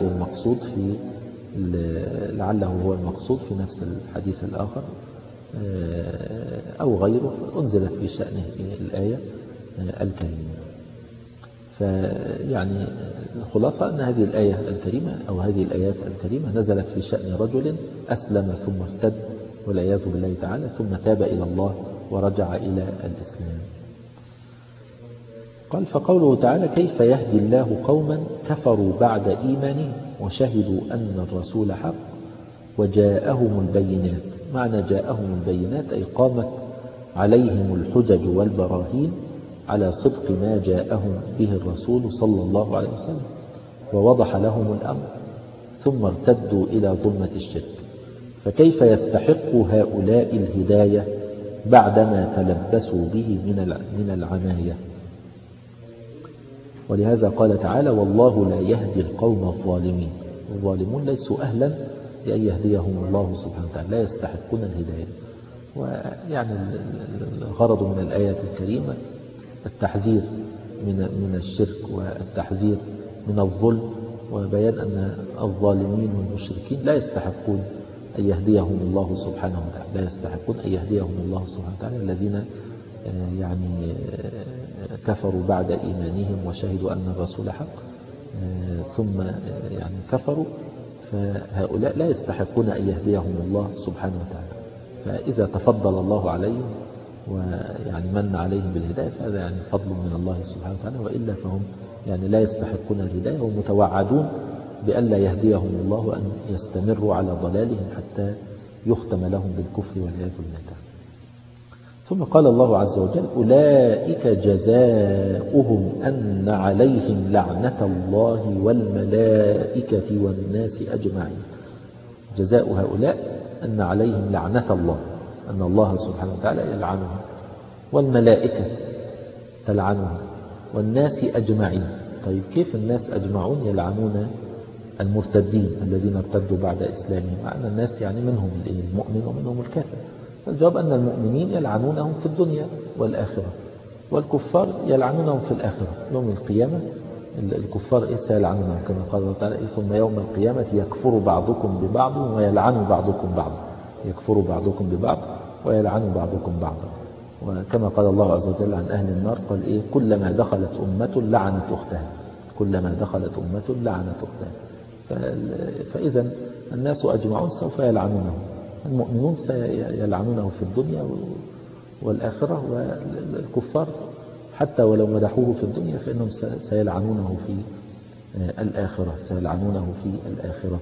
هو المقصود في نفس الحديث الآخر أو غيره، أنزلت في شأنه الآية الكريمة. فيعني الخلاصة أن هذه الآية الكريمة أو هذه الآيات الكريمة نزلت في شأن رجل أسلم ثم ارتد والعياذ بالله تعالى ثم تاب إلى الله ورجع إلى الإسلام. قال فقوله تعالى كيف يهدي الله قوما كفروا بعد إيمانهم وشهدوا أن الرسول حق وجاءهم البينات. معنى جاءهم البينات أي قامت عليهم الحجج والبراهين على صدق ما جاءهم به الرسول صلى الله عليه وسلم ووضح لهم الأمر ثم ارتدوا إلى ظلمة الشرك. فكيف يستحق هؤلاء الهداية بعدما تلبسوا به من العماية؟ ولهذا قال تعالى والله لا يهدي القوم الظالمين. الظالمون ليسوا أهلا لأن يهديهم الله سبحانه وتعالى، لا يستحقون الهداية. ويعني الغرض من الآية الكريمة التحذير من الشرك والتحذير من الظلم وبيان أن الظالمين والمشركين لا يستحقون أن يهديهم الله سبحانه وتعالى، لا يستحقون أن يهديهم الله سبحانه وتعالى الذين يعني كفروا بعد إيمانهم وشهدوا أن الرسول حق ثم يعني كفروا، فهؤلاء لا يستحقون أن يهديهم الله سبحانه وتعالى. فإذا تفضل الله عليهم ويعني من عليهم بالهداية فهذا يعني فضل من الله سبحانه وتعالى، وإلا فهم يعني لا يستحقون الهداية ومتوعدون بأن لا يهديهم الله وأن يستمروا على ضلالهم حتى يختم لهم بالكفر والعياذ بالله تعالى. ثم قال الله عز وجل أولئك جزاؤهم أن عليهم لعنة الله والملائكة والناس أجمعين. جزاء هؤلاء أن عليهم لعنة الله، أن الله سبحانه وتعالى يلعنهم والملائكة تلعنهم والناس أجمعين. طيب كيف الناس أجمعون يلعنون المرتدين الذين ارتدوا بعد إسلامهم؟ معنى الناس يعني منهم المؤمن ومنهم الكافر. الجواب أن المؤمنين يلعنونهم في الدنيا والآخرة، والكفار يلعنونهم في الآخرة يوم القيامة. الكفار سيلعنونهم كما قال الله تعالى ثم يوم القيامة يكفر بعضكم ببعض ويلعن بعضكم بعضا، يكفر بعضكم ببعض ويلعن بعضكم بعضا. وكما قال الله عز وجل عن أهل النار قال كلما دخلت أمة لعنت أختها، كلما دخلت أمة لعنت أختها. فإذا الناس أجمعون سوف يلعنونه، المؤمنون سيلعنونه في الدنيا والآخرة، والكفار حتى ولو مدحوه في الدنيا فإنهم سيلعنونه في الآخرة، سيلعنونه في الآخرة.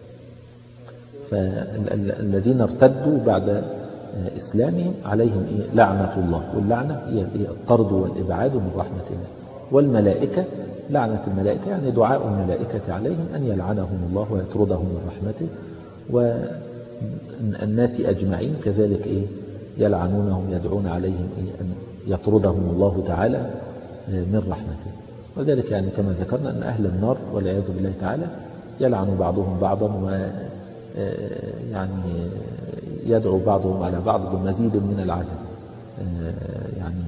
فالذين ارتدوا بعد إسلامهم عليهم لعنة الله، واللعنة هي الطرد والإبعاد من رحمة الله. والملائكة لعنة الملائكة يعني دعاء الملائكة عليهم أن يلعنهم الله ويطردهم من رحمته. والناس أجمعين كذلك يلعنونهم يدعون عليهم أن يطردهم الله تعالى من رحمته. وذلك يعني كما ذكرنا أن أهل النار والعياذ بالله تعالى يلعن بعضهم بعضا ويعني يدعو بعضهم على بعض بمزيد من العذاب. يعني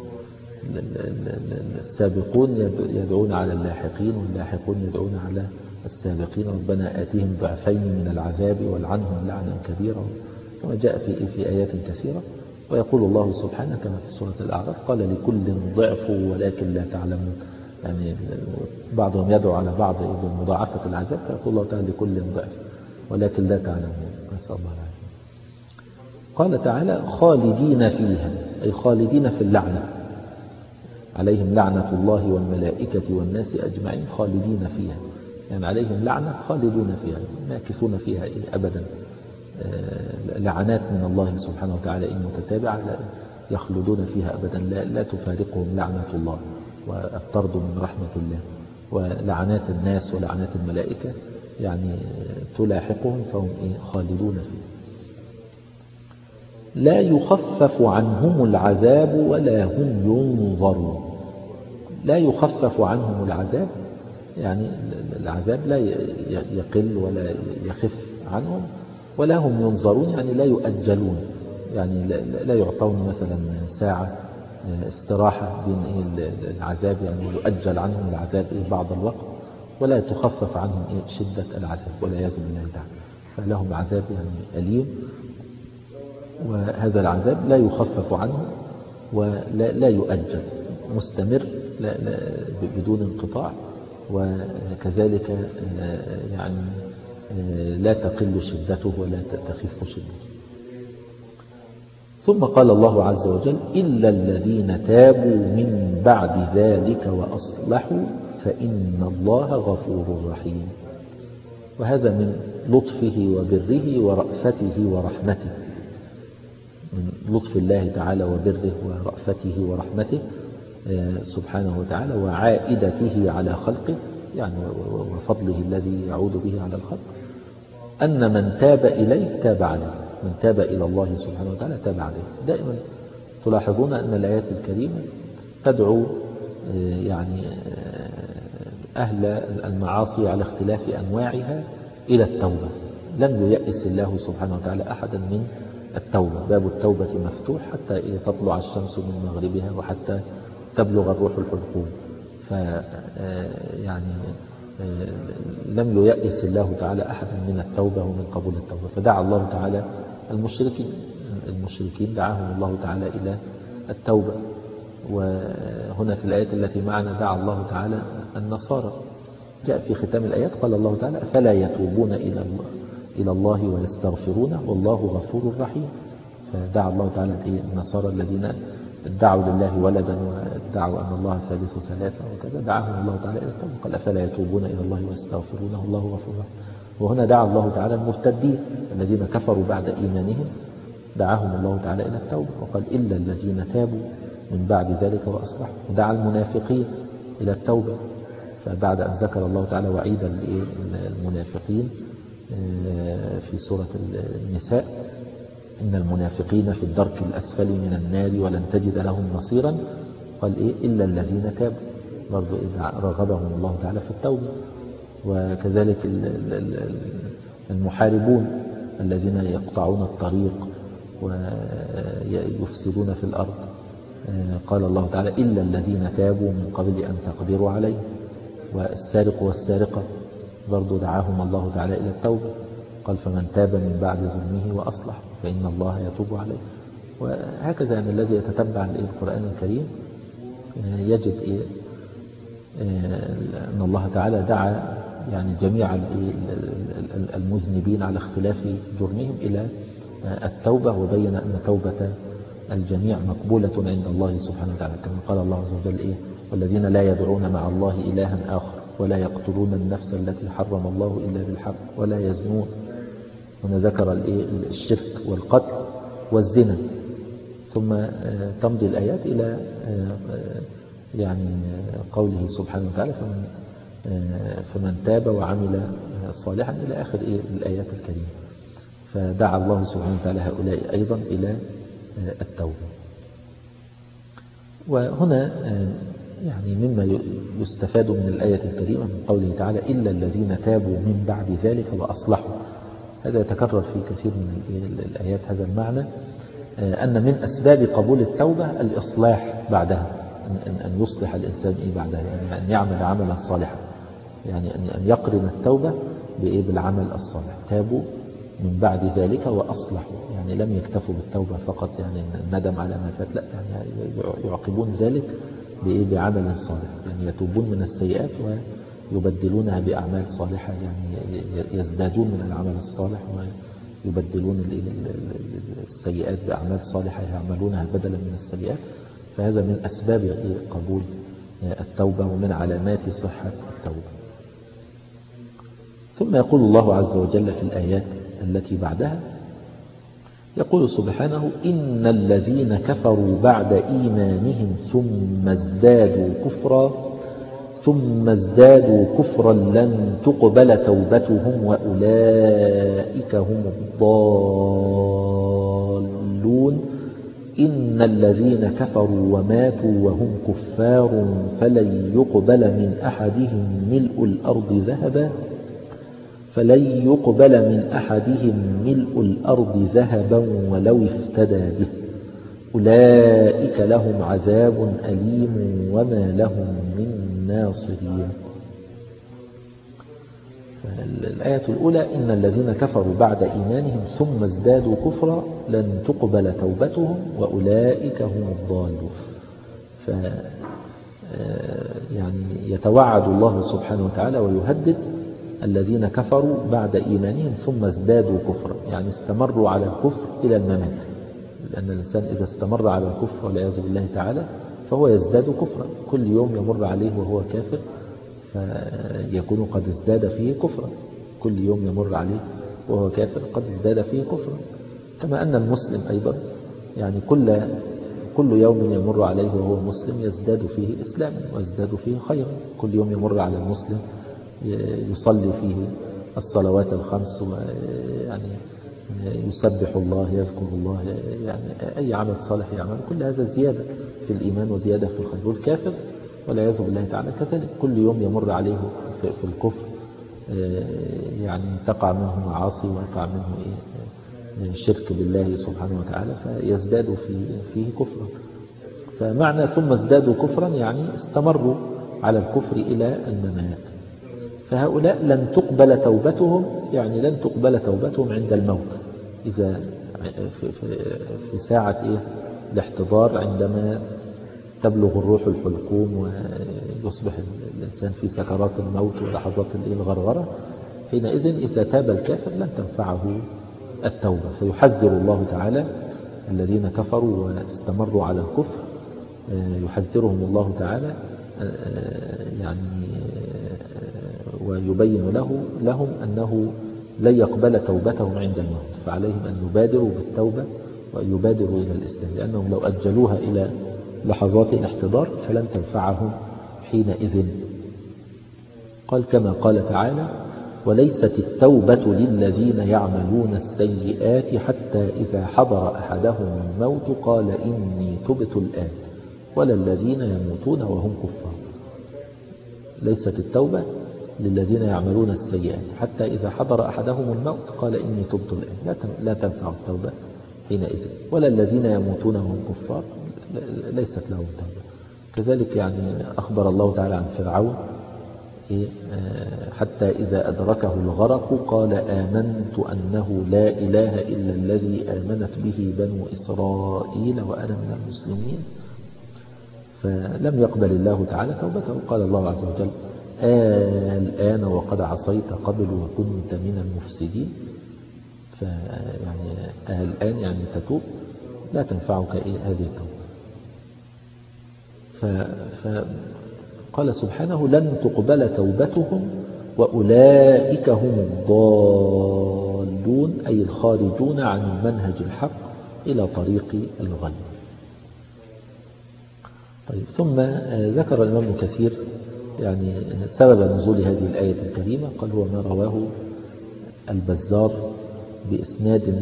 السابقون يدعون على اللاحقين واللاحقون يدعون على السابقين ربنا آتهم ضعفين من العذاب والعنهم لعنا كبيرا كما جاء في آيات كثيرة. ويقول الله سبحانه كما في سورة الأعراف قال لكل ضعف ولكن لا تعلمون، يعني بعضهم يدعو على بعض بمضاعفة العذاب فيقول الله تعالى لكل ضعف ولكن لا تعلمون، نسأل الله العافية. قال تعالى خالدين فيها أي خالدين في اللعنة، عليهم لعنة الله والملائكة والناس أجمعين خالدين فيها، يعني عليهم لعنة خالدون فيها ماكثون فيها أبدا. لعنات من الله سبحانه وتعالى إن متتابعة لا يخلدون فيها أبدا، لا تفارقهم لعنة الله والطرد من رحمة الله. ولعنات الناس ولعنات الملائكة يعني تلاحقهم فهم خالدون فيها. لا يخفف عنهم العذاب ولا هم ينظرون. لا يخفف عنهم العذاب يعني العذاب لا يقل ولا يخف عنهم، ولا هم ينظرون يعني لا يؤجلون، يعني لا يعطون مثلا ساعة استراحة بين العذاب، يعني يؤجل عنهم العذاب بعض الوقت، ولا تخفف عنهم شدة العذاب والعياذ بالله تعالى. فلهم عذاب يعني أليم، وهذا العذاب لا يخفف عنه ولا يؤجل، مستمر بدون انقطاع، وكذلك يعني لا تقل شدته ولا تخف شدته. ثم قال الله عز وجل: إلا الذين تابوا من بعد ذلك وأصلحوا فإن الله غفور رحيم. وهذا من لطفه وبره ورأفته ورحمته، من لطف الله تعالى وبره ورأفته ورحمته سبحانه وتعالى، وعائدته على خلقه يعني وفضله الذي يعود به على الخلق، أن من تاب إليه تاب عليه، من تاب إلى الله سبحانه وتعالى تاب عليه. دائما تلاحظون أن الآيات الكريمة تدعو يعني أهل المعاصي على اختلاف أنواعها إلى التوبة. لم ييأس الله سبحانه وتعالى أحدا من التوبة، باب التوبة مفتوح حتى تطلع الشمس من مغربها وحتى تبلغ الروح الحلقوم. يعني لم ييأس الله تعالى أحدا من التوبة ومن قبول التوبة، فدعا الله تعالى المشركين دعاهم الله تعالى إلى التوبة. وهنا في الآيات التي معنا دعا الله تعالى النصارى. جاء في ختام الآيات قال الله تعالى: فلا يتوبون إلى الله ويستغفرونه والله غفور رحيم. فدعا الله تعالى النصارى الذين ادعوا لله ولدا وادعوا أن الله ثالث ثلاثة وكذا، دعاهم الله تعالى إلى التوبة، قال: فلا يتوبون إلى الله ويستغفرونه والله غفور رحيم. وهنا دعا الله تعالى المرتدين الذين كفروا بعد إيمانهم، دعاهم الله تعالى إلى التوبة وقال: إلا الذين تابوا من بعد ذلك وأصلحوا. ودعا المنافقين إلى التوبة، فبعد أن ذكر الله تعالى وعيدا للمنافقين في سورة النساء: إن المنافقين في الدرك الأسفل من النار ولن تجد لهم نصيرا، قال إلا الذين تابوا، برضو رغبهم الله تعالى في التوبة. وكذلك المحاربون الذين يقطعون الطريق ويفسدون في الأرض، قال الله تعالى: إلا الذين تابوا من قبل أن تقدروا عليه. والسارق والسارقة برضو دعاهم الله تعالى إلى التوبة، قال: فمن تاب من بعد ظلمه وأصلح فإن الله يتوب عليه. وهكذا أن الذي يتتبع القرآن الكريم يجد أن الله تعالى دعا يعني جميع المذنبين على اختلاف جرمهم إلى التوبة، وبين أن توبة الجميع مقبولة عند الله سبحانه وتعالى، كما قال الله عز وجل: والذين لا يدعون مع الله إلها آخر ولا يقتلون النفس التي حرم الله إلا بالحق ولا يزنون. هنا ذكر الشرك والقتل والزنا، ثم تمضي الآيات إلى يعني قوله سبحانه وتعالى: فمن تاب وعمل صالحا إلى آخر الآيات الكريمة. فدعا الله سبحانه وتعالى هؤلاء أيضا إلى التوبة. وهنا يعني مما يستفاد من الآية الكريمة من قوله تعالى: إلا الذين تابوا من بعد ذلك وأصلحوا. هذا يتكرر في كثير من الآيات هذا المعنى، أن من أسباب قبول التوبة الإصلاح بعدها، أن يصلح الإنسان بعدها، يعني أن يعمل عملا صالحا، يعني أن يقرن التوبة بالعمل الصالح. تابوا من بعد ذلك وأصلحوا، يعني لم يكتفوا بالتوبة فقط، يعني الندم على ما فات، لا، يعني يعقبون ذلك بعمل صالح، يعني يتوبون من السيئات ويبدلونها بأعمال صالحة، يعني يزدادون من العمل الصالح ويبدلون السيئات بأعمال صالحة يعملونها بدلا من السيئات. فهذا من أسباب قبول التوبة ومن علامات صحة التوبة. ثم يقول الله عز وجل في الآيات التي بعدها، يقول سبحانه: إن الذين كفروا بعد إيمانهم ثم ازدادوا كفرا لن تقبل توبتهم وأولئك هم الضالون. إن الذين كفروا وماتوا وهم كفار فلن يقبل من أحدهم ملء الأرض ذهبا ولو افتدى به، أولئك لهم عذاب أليم وما لهم من ناصرين. الآية الأولى: إن الذين كفروا بعد إيمانهم ثم ازدادوا كفرا لن تقبل توبتهم وأولئك هم الضالون. يعني يتوعد الله سبحانه وتعالى ويهدد الذين كفروا بعد إيمانهم ثم ازدادوا كفرا، يعني استمروا على الكفر إلى الممات، لأن الإنسان إذا استمر على الكفر والعياذ بالله تعالى فهو يزداد كفرا، كل يوم يمر عليه وهو كافر فيكون قد ازداد فيه كفرا، كل يوم يمر عليه وهو كافر قد ازداد فيه كفرا. كما أن المسلم أيضا يعني كل يوم يمر عليه وهو مسلم يزداد فيه إسلاما ويزداد فيه خيرا، كل يوم يمر على المسلم يصلي فيه الصلوات الخمس، ويعني يسبح الله يذكر الله، يعني أي عمل صالح يعمل، كل هذا زيادة في الإيمان وزيادة في الخير. والكافر والعياذ بالله تعالى كذلك كل يوم يمر عليه في الكفر، يعني تقع منه معاصي ويقع منه شرك بالله سبحانه وتعالى فيزداد فيه كفرا. فمعنى ثم ازدادوا كفرا يعني استمروا على الكفر إلى الممات. فهؤلاء لن تقبل توبتهم، يعني لن تقبل توبتهم عند الموت، إذا في ساعة الاحتضار عندما تبلغ الروح الحلقوم ويصبح الإنسان في سكرات الموت ولحظات الغرغرة، حينئذ إذا تاب الكافر لن تنفعه التوبة. فيحذر الله تعالى الذين كفروا واستمروا على الكفر، يحذرهم الله تعالى يعني ويبين لهم أنه لن يقبل توبتهم عند الموت، فعليهم أن يبادروا بالتوبة ويبادروا إلى الإسلام، لأنهم لو أجلوها إلى لحظات الاحتضار فلن تنفعهم حينئذ. قال كما قال تعالى: وليست التوبة للذين يعملون السيئات حتى إذا حضر أحدهم الموت قال إني تبت الآن، ولا الذين يموتون وهم كفار. ليست التوبة للذين يعملون السيئات حتى إذا حضر أحدهم الموت قال إني تبت الآن، لا تنفع التوبة حينئذ، ولا الذين يموتون وهم كفار ليست لهم توبة. كذلك يعني أخبر الله تعالى عن فرعون حتى إذا أدركه الغرق قال آمنت أنه لا إله إلا الذي آمنت به بنو إسرائيل وأنا من المسلمين، فلم يقبل الله تعالى توبته. قال الله عز وجل: الآن وقد عصيت قبل وكنت من المفسدين. فيعني الآن يعني تتوب لا تنفعك هذه التوبة. فقال سبحانه: لن تقبل توبتهم وأولئك هم الضالون، أي الخارجون عن المنهج الحق إلى طريق الغي. طيب، ثم ذكر الإمام ابن كثير يعني سبب نزول هذه الآية الكريمة. قال: هو ما رواه البزار بإسناد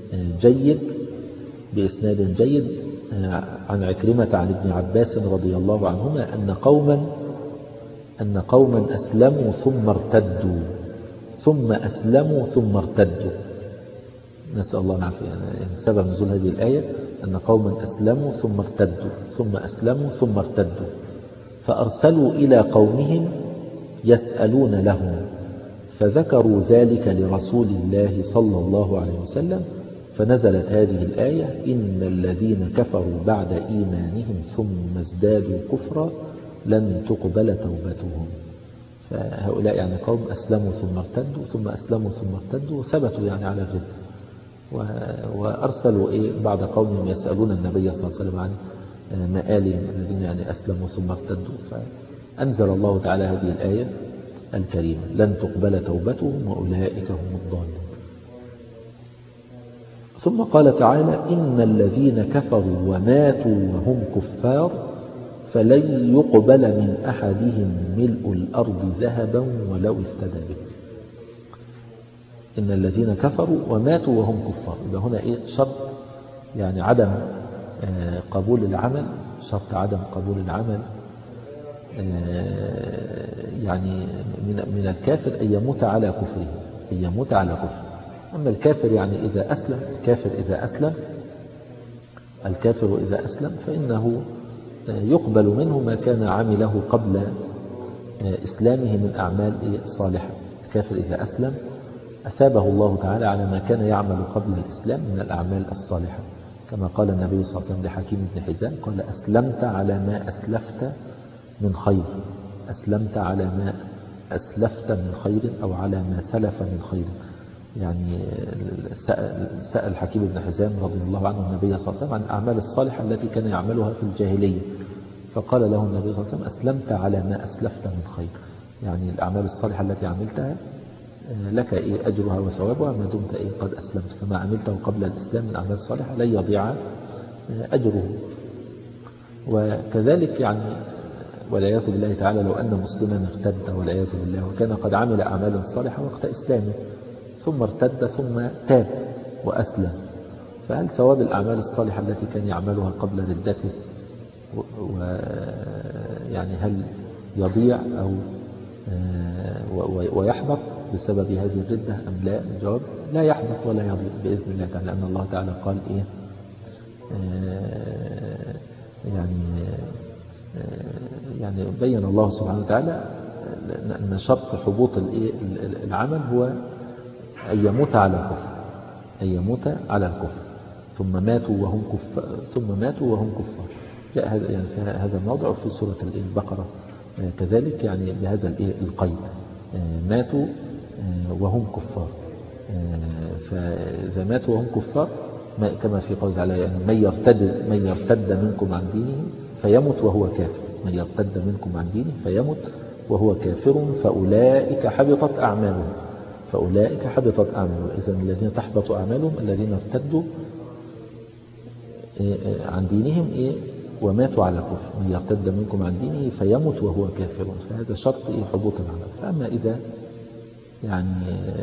جيد عن عكرمة عن ابن عباس رضي الله عنهما أن قوما أسلموا ثم ارتدوا نسأل الله العافية. يعني سبب نزول هذه الآية أن قوما أسلموا ثم ارتدوا فأرسلوا إلى قومهم يسألون لهم، فذكروا ذلك لرسول الله صلى الله عليه وسلم، فنزلت هذه الآية: إن الذين كفروا بعد إيمانهم ثم ازدادوا كفرا لن تقبل توبتهم. فهؤلاء يعني قوم أسلموا ثم ارتدوا ثم أسلموا ثم ارتدوا وثبتوا يعني على الردة، وأرسلوا بعد قومهم يسألون النبي صلى الله عليه وسلم عن مآلهم الذين يعني أسلموا ثم ارتدوا، فأنزل الله تعالى هذه الآية الكريمة: لن تقبل توبتهم وأولئك هم الضالون. ثم قال تعالى: إن الذين كفروا وماتوا وهم كفار فلن يقبل من أحدهم ملء الأرض ذهبا ولو افتدى به. إن الذين كفروا وماتوا وهم كفار، يبقى هنا شرط يعني عدم قبول العمل، شرط عدم قبول العمل يعني من الكافر أن يموت على كفره، أما الكافر يعني إذا أسلم، الكافر إذا أسلم فإنه يقبل منه ما كان عمله قبل إسلامه من أعمال صالحة. الكافر إذا أسلم أثابه الله تعالى على ما كان يعمل قبل الإسلام من الأعمال الصالحة، كما قال النبي صلى الله عليه وسلم لحكيم بن حزام: قال: أسلمت على ما أسلفت من خير، أسلمت على ما أسلفت من خير أو على ما سلف من خير. يعني سأل حكيم بن حزام رضي الله عنه النبي صلى الله عليه وسلم عن الأعمال الصالحة التي كان يعملها في الجاهلية، فقال له النبي صلى الله عليه وسلم أسلمت على ما أسلفت من خير. يعني الأعمال الصالحة التي عملتها لك أجرها وثوابها ما دمت قد أسلمت، فما عملته قبل الإسلام من أعمال صالحة لن يضيع أجره. وكذلك يعني والعياذ بالله تعالى لو أن مسلما ارتد والعياذ بالله وكان قد عمل أعمالا صالحة وقت إسلامه ثم ارتد ثم تاب وأسلم، فهل ثواب الأعمال الصالحة التي كان يعملها قبل ردته يعني هل يضيع أو ويحبط بسبب هذه الردة أم لا؟ الجواب لا يحبط ولا يضيع بإذن الله تعالى، لأن الله تعالى قال يعني بين الله سبحانه وتعالى أن شرط حبوط العمل هو أن يموت على الكفر، أن يموت على الكفر ثم ماتوا وهم كفار. جاء هذا يعني في هذا الموضع في سورة البقرة كذلك، يعني بهذا القيد ماتوا وهم كفار. فإذا ماتوا وهم كفار كما في قول تعالى يعني من يرتد منكم عن دينه فيمت وهو كافر، من يرتد منكم عن دينه فيمت وهو كافر فأولئك حبطت أعمالهم، إذن الذين تحبط أعمالهم الذين ارتدوا عن دينهم وماتوا على كفر، من يرتد منكم عن دينه فيمت وهو كافر، فهذا شرط حبوط العمل. فأما إذا يعني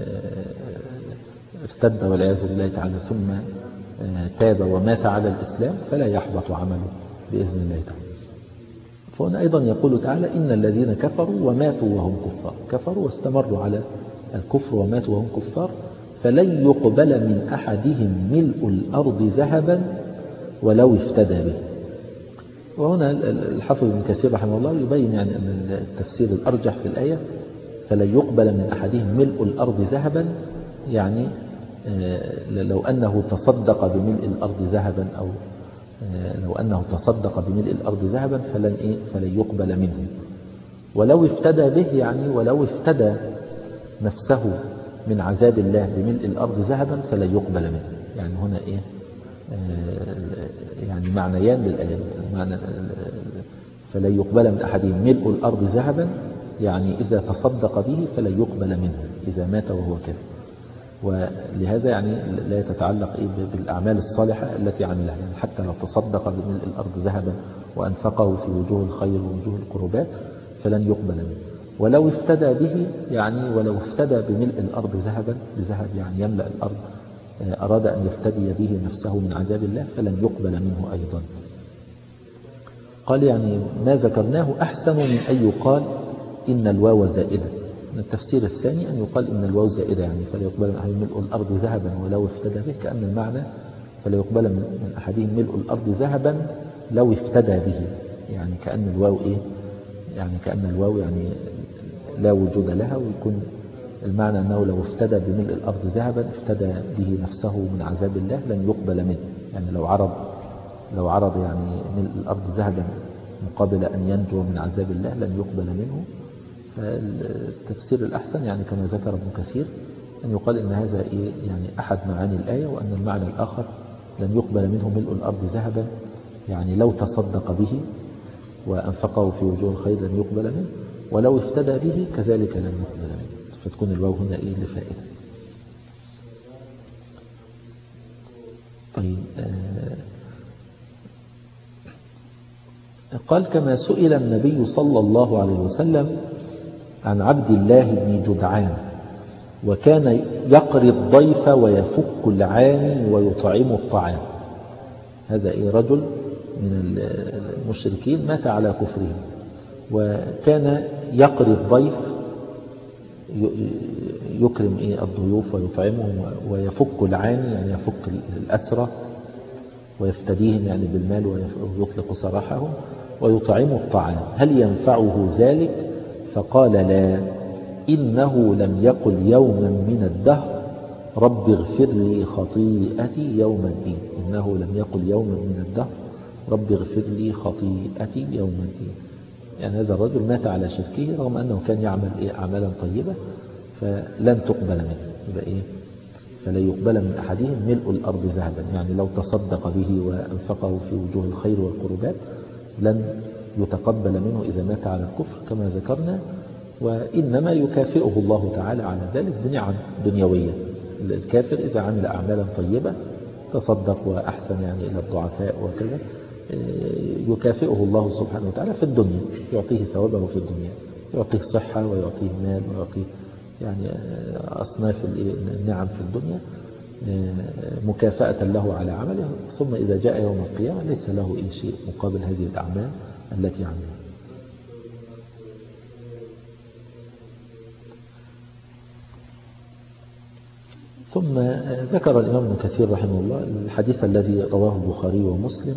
ارتد والعياذ بالله تعالى ثم تاب ومات على الإسلام فلا يحبط عمله بإذن الله تعالى. فهنا أيضا يقول تعالى إن الذين كفروا وماتوا وهم كفار، كفروا واستمروا على الكفر وماتوا وهم كفار فلن يقبل من أحدهم ملء الأرض ذهبا ولو افتدى به. وهنا الحافظ ابن كثير رحمه الله يبين يعني أن التفسير الأرجح في الآية فلن يقبل من أحدهم ملء الأرض ذهبا، يعني لو أنه تصدق بملء الأرض ذهبا أو لو أنه تصدق بملء الأرض ذهبا فلن يقبل منه، ولو افتدى به يعني ولو افتدى نفسه من عذاب الله بملء الأرض ذهبا فلن يقبل منه. يعني هنا يعني معنيان للآية، معنى فلن يقبل من أحدهم ملء الأرض ذهبا يعني إذا تصدق به فلن يقبل منه إذا مات وهو كافر، ولهذا يعني لا تتعلق بالأعمال الصالحة التي عملها، يعني حتى لو تصدق بملء الأرض ذهبا وأنفقه في وجوه الخير ووجوه القربات فلن يقبل منه. ولو افتدى به يعني ولو افتدى بملء الأرض بذهب يعني يملأ الأرض، أراد أن يفتدي به نفسه من عذاب الله فلن يقبل منه أيضا. قال يعني ما ذكرناه أحسن من أن يقال إن الواو زائدة. التفسير الثاني أن يقال إن الواو زائدة يعني فلا يقبل من أحدهم ملء الأرض ذهبا ولو افتدى به، كأن المعنى فلا يقبل من أحدهم ملء الأرض ذهبا لو افتدى به، يعني كأن الواو يعني كأن الواو يعني لا وجود لها، ويكون المعنى أنه لو افتدى بملء الأرض ذهبا افتدى به نفسه من عذاب الله لن يقبل منه. يعني لو عرض يعني ملء الأرض ذهبا مقابل أن ينجو من عذاب الله لن يقبل منه. فالتفسير الأحسن يعني كما ذكر ابن كثير أن يقال إن هذا يعني أحد معاني الآية، وأن المعنى الآخر لن يقبل منه ملء الأرض ذهبا يعني لو تصدق به وأنفقه في وجوه الخير لن يقبل منه، ولو افتدى به كذلك لن يقبل منه، فتكون الواو هنا لفائدة. طيب قال كما سئل النبي صلى الله عليه وسلم عن عبد الله بن جدعان وكان يقري الضيف ويفك العاني ويطعم الطعام. هذا رجل من المشركين مات على كفره، وكان يقري الضيف يكرم الضيوف ويطعمهم ويفك العاني يعني يفك الأسرى ويفتديهم يعني بالمال ويطلق سراحهم ويطعم الطعام. هل ينفعه ذلك؟ فقال لا، إنه لم يقل يوما من الدهر رب اغفر لي خطيئتي يوم الدين. إنه لم يقل يوما من الدهر رب اغفر لي خطيئتي يوم الدين. يعني هذا الرجل مات على شركه رغم أنه كان يعمل أعمالا طيبة فلن تقبل منه. يبقى فلا يقبل من أحدهم ملء الأرض ذهبا، يعني لو تصدق به وأنفقه في وجوه الخير والقربات لن يتقبل منه إذا مات على الكفر كما ذكرنا، وإنما يكافئه الله تعالى على ذلك بنعم دنيوية. الكافر إذا عمل أعمالا طيبة تصدق وأحسن يعني إلى الضعفاء وكذا يكافئه الله سبحانه وتعالى في الدنيا، يعطيه ثوابه في الدنيا، يعطيه صحة ويعطيه مال ويعطيه يعني أصناف النعم في الدنيا مكافأة له على عمله. ثم إذا جاء يوم القيامة ليس له أي شيء مقابل هذه الأعمال التي عملها. ثم ذكر الإمام ابن كثير رحمه الله الحديث الذي رواه البخاري ومسلم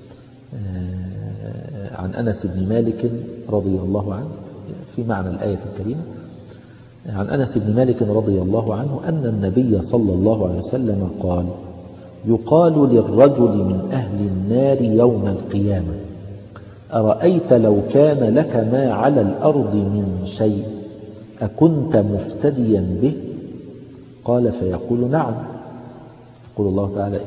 عن أنس بن مالك رضي الله عنه في معنى الآية الكريمة. عن أنس بن مالك رضي الله عنه أن النبي صلى الله عليه وسلم قال: يقال للرجل من أهل النار يوم القيامة: أرأيت لو كان لك ما على الأرض من شيء أكنت مفتديا به؟ قال: فيقول: نعم. يقول الله تعالى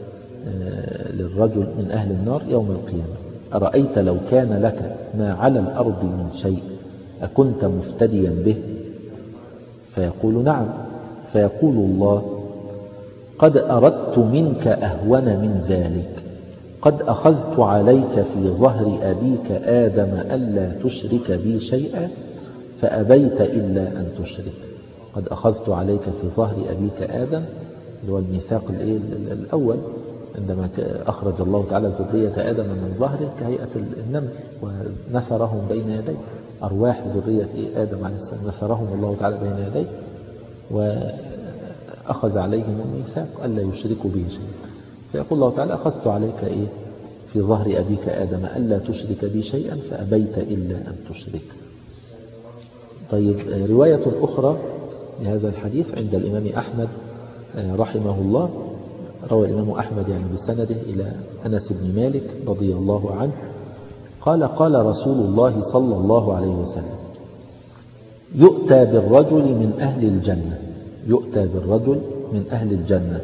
للرجل من أهل النار يوم القيامة: أرأيت لو كان لك ما على الأرض من شيء أكنت مفتديا به؟ فيقول: نعم. فيقول الله: قد أردت منك أهون من ذلك، قد أخذت عليك في ظهر أبيك آدم ألا تشرك بي شيئا فأبيت إلا أن تشرك. قد أخذت عليك في ظهر أبيك آدم اللي هو الميثاق الأول عندما أخرج الله تعالى ذرية آدم من ظهره كهيئة النمل ونثرهم بين يديه، أرواح ذرية آدم عليه السلام نثرهم الله تعالى بين يديه وأخذ عليهم الميثاق ألا يشركوا به شيئا. فيقول الله تعالى: أخذت عليك في ظهر أبيك آدم ألا تشرك بي شيئا فأبيت إلا أن تشرك. طيب، رواية أخرى لهذا الحديث عند الإمام أحمد رحمه الله، روى الإمام أحمد يعني بسنده إلى أنس بن مالك رضي الله عنه قال: قال رسول الله صلى الله عليه وسلم: يؤتى بالرجل من أهل الجنة، يؤتى بالرجل من أهل الجنة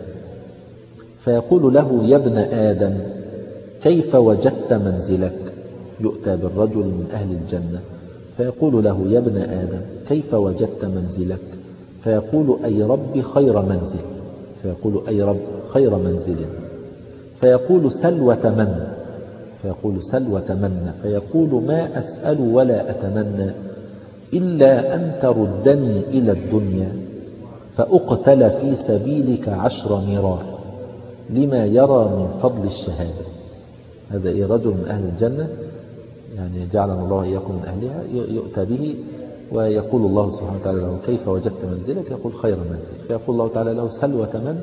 فيقول له: يا ابن آدم كيف وجدت منزلك؟ يؤتى بالرجل من أهل الجنة فيقول له: يا ابن آدم كيف وجدت منزلك؟ فيقول: أي رب خير منزل. فيقول: أي رب خير منزل. فيقول: سل وتمنى. فيقول: سل وتمنى. فيقول: ما أسأل ولا أتمنى إلا أن تردني إلى الدنيا فأقتل في سبيلك 10 مرار لما يرى من فضل الشهادة. هذا رجل من أهل الجنة، يعني جعلنا الله إياكم من أهلها، يؤتى به ويقول الله سبحانه وتعالى له: كيف وجدت منزلك؟ يقول: خير منزل. فيقول الله تعالى له: سل وتمنى.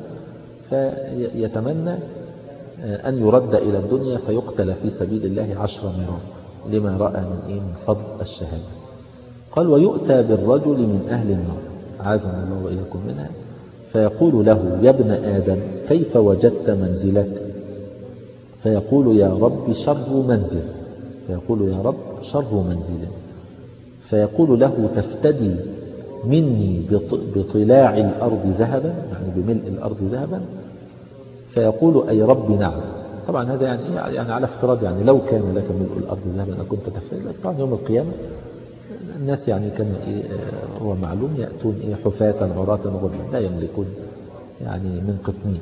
فيتمنى أن يرد إلى الدنيا فيقتل في سبيل الله 10 مرار لما رأى من فضل الشهادة. قال: ويؤتى بالرجل من أهل النار، عاذنا الله وإياكم منها، فيقول له: يا ابن آدم كيف وجدت منزلك؟ فيقول: يا رب شر منزل. فيقول: يا رب شر منزل. فيقول له: تفتدي مني بطلاع الأرض ذهبا، يعني بملء الأرض ذهبا؟ فيقول: أي رب نعم. طبعا هذا يعني على افتراض، يعني لو كان لك ملء الأرض ذهبا أكنت تفتدي. طبعا يوم القيامة الناس يعني كان هو معلوم يأتون حفاة عراة غرلا لا يملكون يعني من قطمين،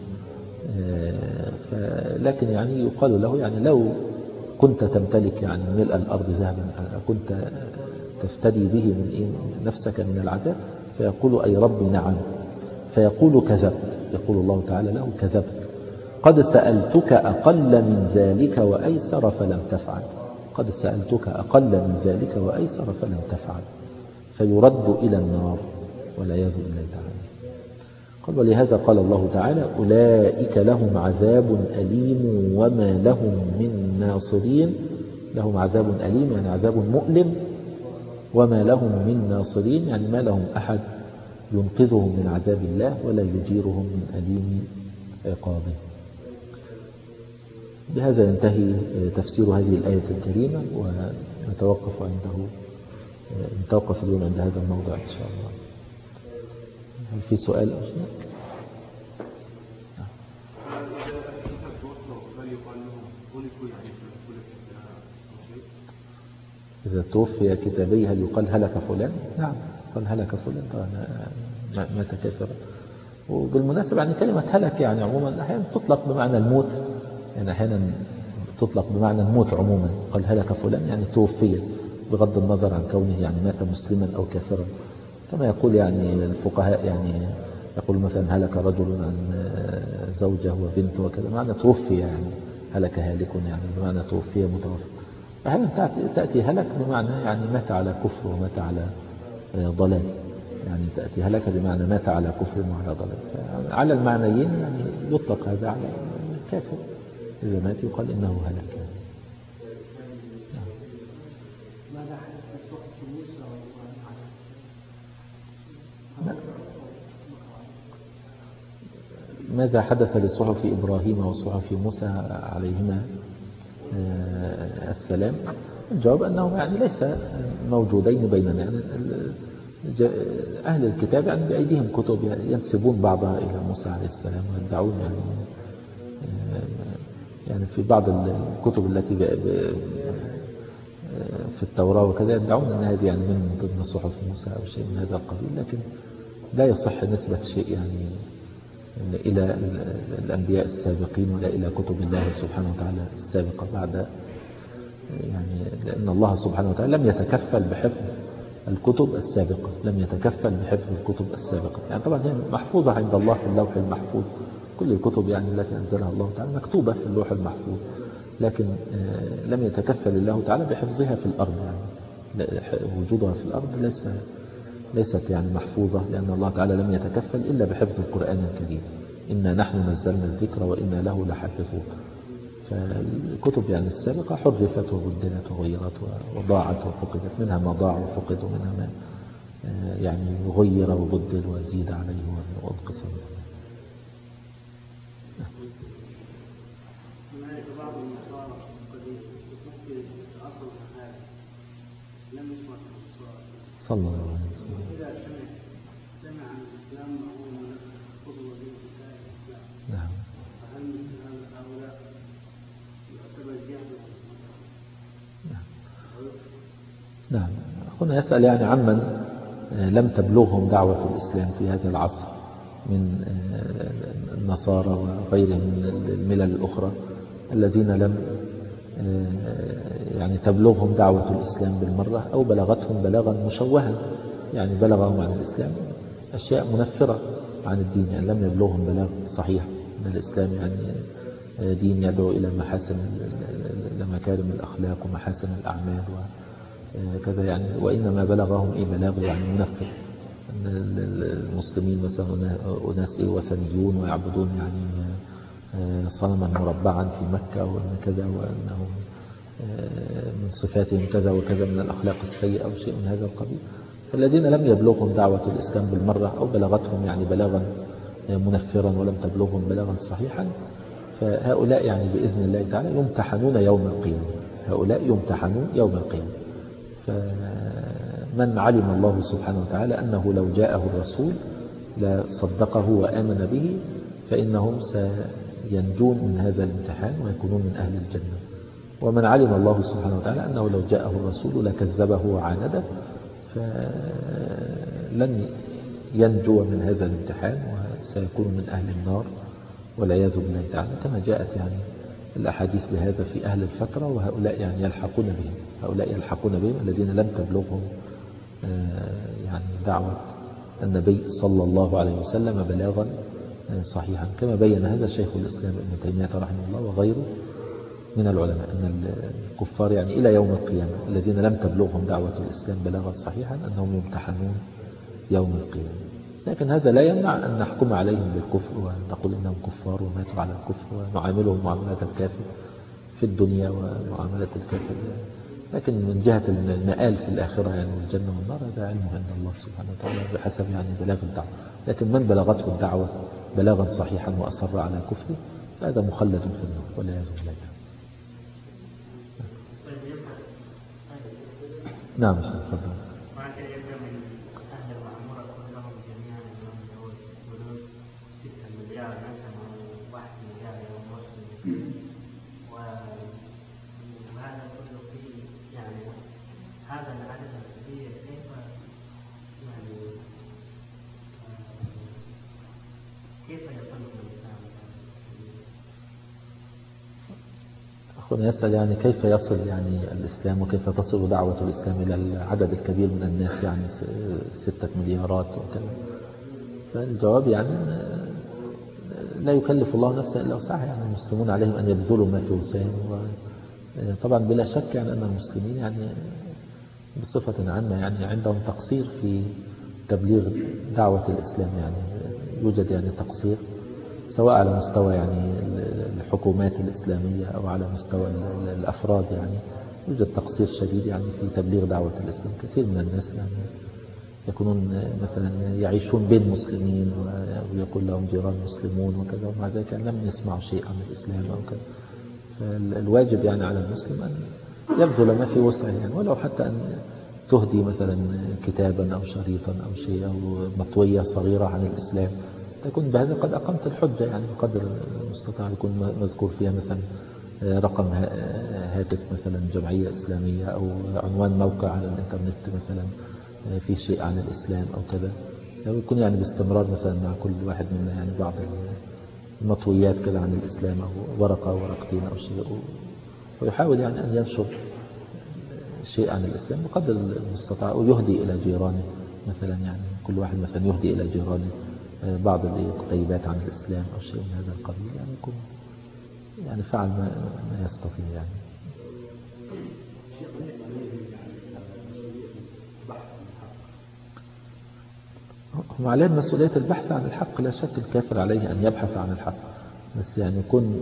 لكن يعني يقال له يعني لو كنت تمتلك يعني ملء الأرض ذهبا كنت تفتدي به من نفسك من العذاب؟ فيقول: أي رب نعم. فيقول: كذبت. يقول الله تعالى له: كذبت، قد سألتك أقل من ذلك وأيسر فلم تفعل. قد سألتك أقل من ذلك وأيسر فلم تفعل. فيرد إلى النار والعياذ بالله تعالى. قال: ولهذا قال الله تعالى: أولئك لهم عذاب أليم وما لهم من ناصرين. لهم عذاب أليم يعني عذاب مؤلم، وما لهم من ناصرين يعني ما لهم أحد ينقذهم من عذاب الله ولا يجيرهم من أليم عقابه. بهذا ينتهي تفسير هذه الآية الكريمة، نتوقف عنده، نتوقف اليوم عند هذا الموضوع إن شاء الله. هل في سؤال أو شيء؟ إذا توفي كتابي هل يقال هلك فلان؟ نعم قال هلك فلان طبعا مات كافرا. وبالمناسبة يعني كلمة هلك يعني عموما أحيانا تطلق بمعنى الموت، يعني أحيانا تطلق بمعنى الموت عموما. قال هلك فلان يعني توفي، بغض النظر عن كونه يعني مات مسلما أو كافرا، كما يقول يعني الفقهاء، يعني يقول مثلا هلك رجل عن زوجه وبنته وكذا، معنى توفي يعني هلك هالك يعني بمعنى توفي متوفى. أحيانا تأتي هلك بمعنى يعني مات على كفر ومات على ضلال، يعني تأتي هلك بمعنى مات على كفر وعلى ضلال. على المعنيين يعني يطلق هذا على الكافر، إذا مات يقال إنه هلك. ماذا حدث لصحف إبراهيم وصحف موسى عليهما السلام؟ الجواب أنه يعني ليس موجودين بيننا، يعني أهل الكتاب يعني بأيديهم كتب ينسبون بعضها إلى موسى عليه السلام ويدعون يعني في بعض الكتب التي في التوراة وكذا يدعون أن هذه يعني من ضمن صحف موسى أو شيء من هذا القبيل، لكن لا يصح نسبة شيء يعني إلى الأنبياء السابقين ولا إلى كتب الله سبحانه وتعالى السابقة بعد، يعني لأن الله سبحانه وتعالى لم يتكفل بحفظ الكتب السابقة، لم يتكفل بحفظ الكتب السابقة. يعني طبعا هي محفوظة عند الله في اللوح المحفوظ، كل الكتب يعني التي أنزلها الله تعالى مكتوبة في اللوح المحفوظ، لكن لم يتكفل الله تعالى بحفظها في الأرض، يعني وجودها في الأرض ليست يعني محفوظة، لأن الله تعالى لم يتكفل إلا بحفظ القرآن الكريم. إنا نحن نزلنا الذكر وإنا له لحافظون. فالكتب يعني السابقة حرفت وبدلت وغيرت وضاعت وفقدت، منها ما ضاع وفقد ومنها ما يعني غير وبدل وزيد عليه وانقص. صلى الله عليه وسلم. إذا سمع عن الإسلام وهو من قدوة الإسلام، نعم، فهل مثل هؤلاء يعتبر جهل؟ نعم. أخونا يسأل يعني عمن لم تبلغهم دعوة الإسلام في هذا العصر من النصارى وغيرهم من الملل الأخرى الذين لم يعني تبلغهم دعوة الإسلام بالمرة، أو بلغتهم بلاغا مشوها، يعني بلغهم عن الإسلام أشياء منفرة عن الدين، يعني لم يبلغهم بلاغ صحيح من الإسلام، يعني دين يدعو إلى مكارم الأخلاق ومحاسن الأعمال وكذا، يعني وإنما بلغهم بلاغ يعني منفر. المسلمين مثلا أناس وثنيون ويعبدون يعني صنما مربعا في مكة وأن كذا، وأنهم من صفاتهم كذا وكذا من الأخلاق السيئة أو شيء من هذا القبيل. فالذين لم يبلغهم دعوة الإسلام بالمرة أو بلغتهم يعني بلاغا منفرا ولم تبلغهم بلاغا صحيحا، فهؤلاء يعني بإذن الله تعالى يمتحنون يوم القيامة، هؤلاء يمتحنون يوم القيامة. فمن علم الله سبحانه وتعالى أنه لو جاءه الرسول لصدقه وآمن به فإنهم سينجون من هذا الامتحان ويكونون من أهل الجنة. ومن علم الله سبحانه وتعالى أنه لو جاءه الرسول لكذبه وعانده فلن ينجو من هذا الامتحان وسيكون من أهل النار والعياذ بالله تعالى، كما جاءت يعني الأحاديث بهذا في أهل الفترة، وهؤلاء يعني يلحقون بهم، هؤلاء يلحقون بهم الذين لم تبلغهم يعني دعوة النبي صلى الله عليه وسلم بلاغا صحيحا، كما بين هذا شيخ الإسلام ابن تيمية رحمه الله وغيره من العلماء، أن الكفار يعني إلى يوم القيامة الذين لم تبلغهم دعوة الإسلام بلاغا صحيحا أنهم يمتحنون يوم القيامة. لكن هذا لا يمنع أن نحكم عليهم بالكفر ونقول إنهم كفار وماتوا على الكفر ونعاملهم معاملة الكافر في الدنيا ومعاملة الكافر، لكن من جهة المآل في الآخرة يعني الجنة والنار هذا علمه عند الله سبحانه وتعالى بحسب يعني بلاغ الدعوة. لكن من بلغته الدعوة بلاغا صحيحا وأصر على كفره هذا مخلد في النار والعياذ بالله. نعم تفضل. وهكذا يبدأ من أهل المعمورة كلهم جميعا اليوم دول حدود 6 مليار مثلا أو 1 مليار يوم مسلم، وهذا كله فيه يعني هذا العدد الكبير كيف يعني كيف يصل الإسلام؟ أخونا يسأل يعني كيف يصل يعني الإسلام وكيف تصل دعوة الإسلام إلى العدد الكبير من الناس يعني 6 مليارات وكذا. فالجواب يعني لا يكلف الله نفسا إلا وسعها، يعني المسلمون عليهم أن يبذلوا ما في وسعهم. وطبعا بلا شك يعني أن المسلمين يعني بصفة عامة يعني عندهم تقصير في تبليغ دعوة الإسلام، يعني يوجد يعني تقصير سواء على مستوى يعني الحكومات الإسلامية أو على مستوى الأفراد، يعني يوجد تقصير شديد يعني في تبليغ دعوة الإسلام. كثير من الناس يعني يكونون مثلا يعيشون بين مسلمين ويكون لهم جيران مسلمون وكذا، ومع ذلك لم يسمعوا شيء عن الإسلام أو كذا. فالواجب يعني على المسلم أن يبذل ما في وسعه، يعني ولو حتى أن تهدي مثلا كتابا أو شريطا أو شيء أو مطوية صغيرة عن الإسلام، تكون بهذا قد أقمت الحجة يعني بقدر المستطاع، يكون مذكور فيها مثلا رقم هاتف مثلا جمعية إسلامية أو عنوان موقع على الإنترنت مثلا في شيء عن الإسلام أو كذا، يكون يعني باستمرار مثلا مع كل واحد منا يعني بعض المطويات كذا عن الإسلام أو ورقة أو ورقتين أو شيء، ويحاول يعني أن ينشر شيء عن الإسلام بقدر المستطاع، ويهدي إلى جيرانه مثلا، يعني كل واحد مثلا يهدي إلى جيرانه بعض الكتيبات عن الإسلام أو شيء من هذا القبيل، يعني يكون يعني فعل ما يستطيع يعني. هم عليه مسؤولية البحث عن الحق، لا شك الكافر عليه أن يبحث عن الحق، بس يعني يكون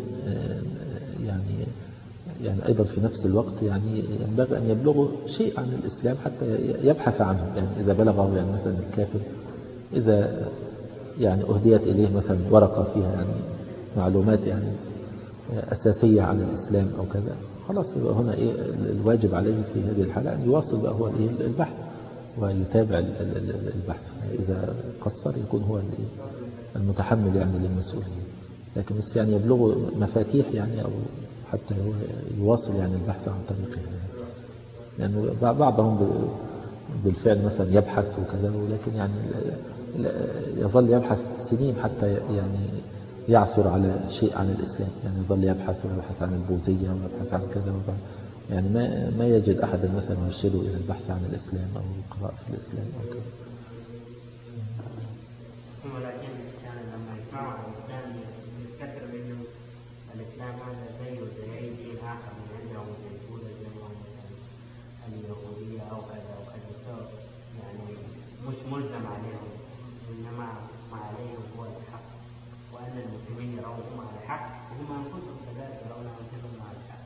يعني أيضا في نفس الوقت يعني ينبغي أن يبلغه شيء عن الإسلام حتى يبحث عنه. يعني إذا بلغه يعني مثلا الكافر إذا يعني أهديت إليه مثلا ورقة فيها يعني معلومات يعني أساسية عن الإسلام أو كذا، خلاص يبقى هنا إيه الواجب عليه في هذه الحالة أن يواصل بقى هو البحث ويتابع البحث. إذا قصر يكون هو المتحمل يعني للمسؤولية، لكن بس يعني يبلغ مفاتيح يعني أو حتى هو يواصل يعني البحث عن طريقه، لأنه يعني بعضهم بالفعل مثلا يبحث وكذا، ولكن يعني يظل يبحث سنين حتى يعني يعثر على شيء عن الإسلام، يعني يظل يبحث ويبحث عن البوذية ويبحث عن كذا يعني ما يجد أحدا مثلا يرشده إلى البحث عن الإسلام أو القراءة في الإسلام أو كذا. ولكن كان لما يسمعوا عن الإسلام يفتكر إنه الإسلام هذا زيه زي أي دين آخر من عندهم، زي البوذا زيهم اليهودية أو كذا أو كذا، يعني مش ملزم عليهم، إنما ما عليهم هو الحق، وأن المسلمين يرونهم على الحق وهم أنفسهم كذلك يرون أنفسهم على الحق.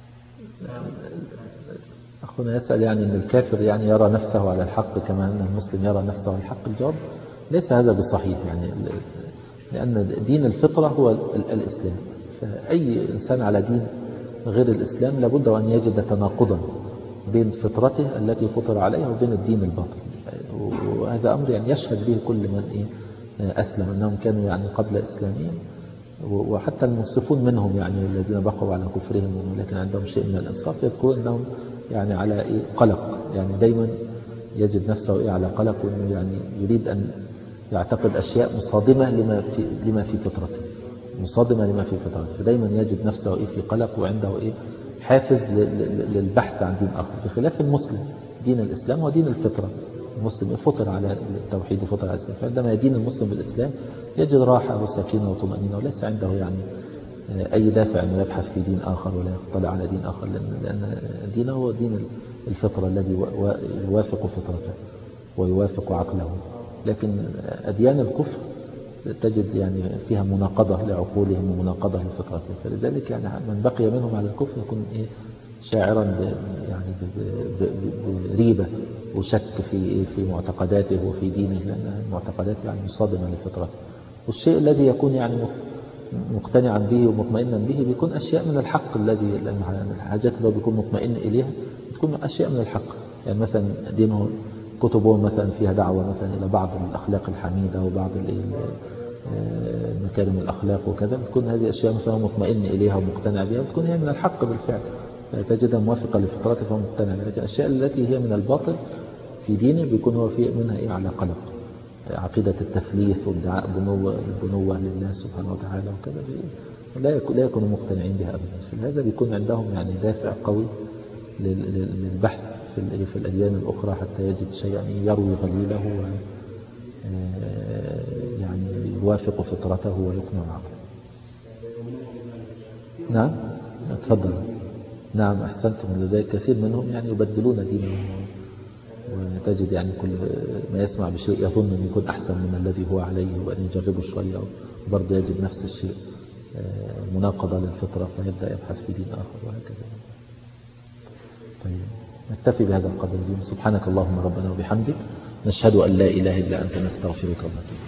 أخونا يسأل يعني أن الكافر يعني يرى نفسه على الحق كما أن المسلم يرى نفسه على الحق. الجواب ليس هذا بصحيح، يعني لأن دين الفطرة هو الإسلام، فأي إنسان على دين غير الإسلام لابد أن يجد تناقضا بين فطرته التي فطر عليها وبين الدين الباطل، وهذا أمر يعني يشهد به كل من أسلم أنهم كانوا يعني قبل إسلامهم، وحتى المنصفون منهم يعني الذين بقوا على كفرهم ولكن عندهم شيء من الإنصاف يذكرون أنهم يعني على قلق، يعني دايما يجد نفسه على قلق، وأنه يعني يريد أن يعتقد أشياء مصادمة لما في فطرته، مصادمة لما في فطرته، فدايما يجد نفسه في قلق وعنده حافز للبحث عن دين آخر، بخلاف المسلم. دين الإسلام ودين الفطرة، المسلم فطر على التوحيد وفطر على الإسلام، فعندما يدين المسلم بالإسلام يجد راحة وسكينة وطمأنينة، وليس عنده يعني أي دافع أنه يبحث في دين آخر ولا يطلع على دين آخر، لأن دينه هو دين الفطرة الذي يوافق فطرته ويوافق عقله. لكن أديان الكفر تجد يعني فيها مناقضة لعقولهم ومناقضة لفطرتهم، فلذلك يعني من بقي منهم على الكفر يكون شاعرا يعني بريبة وشك في معتقداته وفي دينه، لأن المعتقدات يعني مصادمة لفطرته. والشيء الذي يكون يعني مقتنعا به ومطمئنا به بيكون أشياء من الحق، الحاجات اللي بيكون مطمئن إليها تكون أشياء من الحق، يعني مثلا دينه كتبهم مثلا فيها دعوة مثلا إلى بعض الأخلاق الحميدة وبعض مكارم الأخلاق وكذا، بتكون هذه أشياء مثلا مطمئن إليها ومقتنع بها، بتكون هي من الحق بالفعل تجدها موافقة لفطرته فهو مقتنع بها. لكن الأشياء التي هي من الباطل في دينه بيكون هو في منها على قلق، عقيدة التثليث وادعاء البنوة لله سبحانه وتعالى وكذا، لا يكونوا مقتنعين بها أبدا. في هذا بيكون عندهم يعني دافع قوي للبحث في الأديان الأخرى حتى يجد شيئا يروي غليله يعني يوافق فطرته ويقنع عقله. نعم تفضل. نعم أحسنتم. لذلك كثير منهم يعني يبدلون دينهم، وتجد يعني كل ما يسمع بشيء يظن أن يكون أحسن من الذي هو عليه وأن يجربه شوية وبرضه يجد نفس الشيء مناقضة للفطرة فيبدأ يبحث في دين آخر وهكذا. طيب نكتفي بهذا القدر. سبحانك اللهم ربنا وبحمدك، نشهد أن لا إله إلا أنت، نستغفرك ونتوب إليك.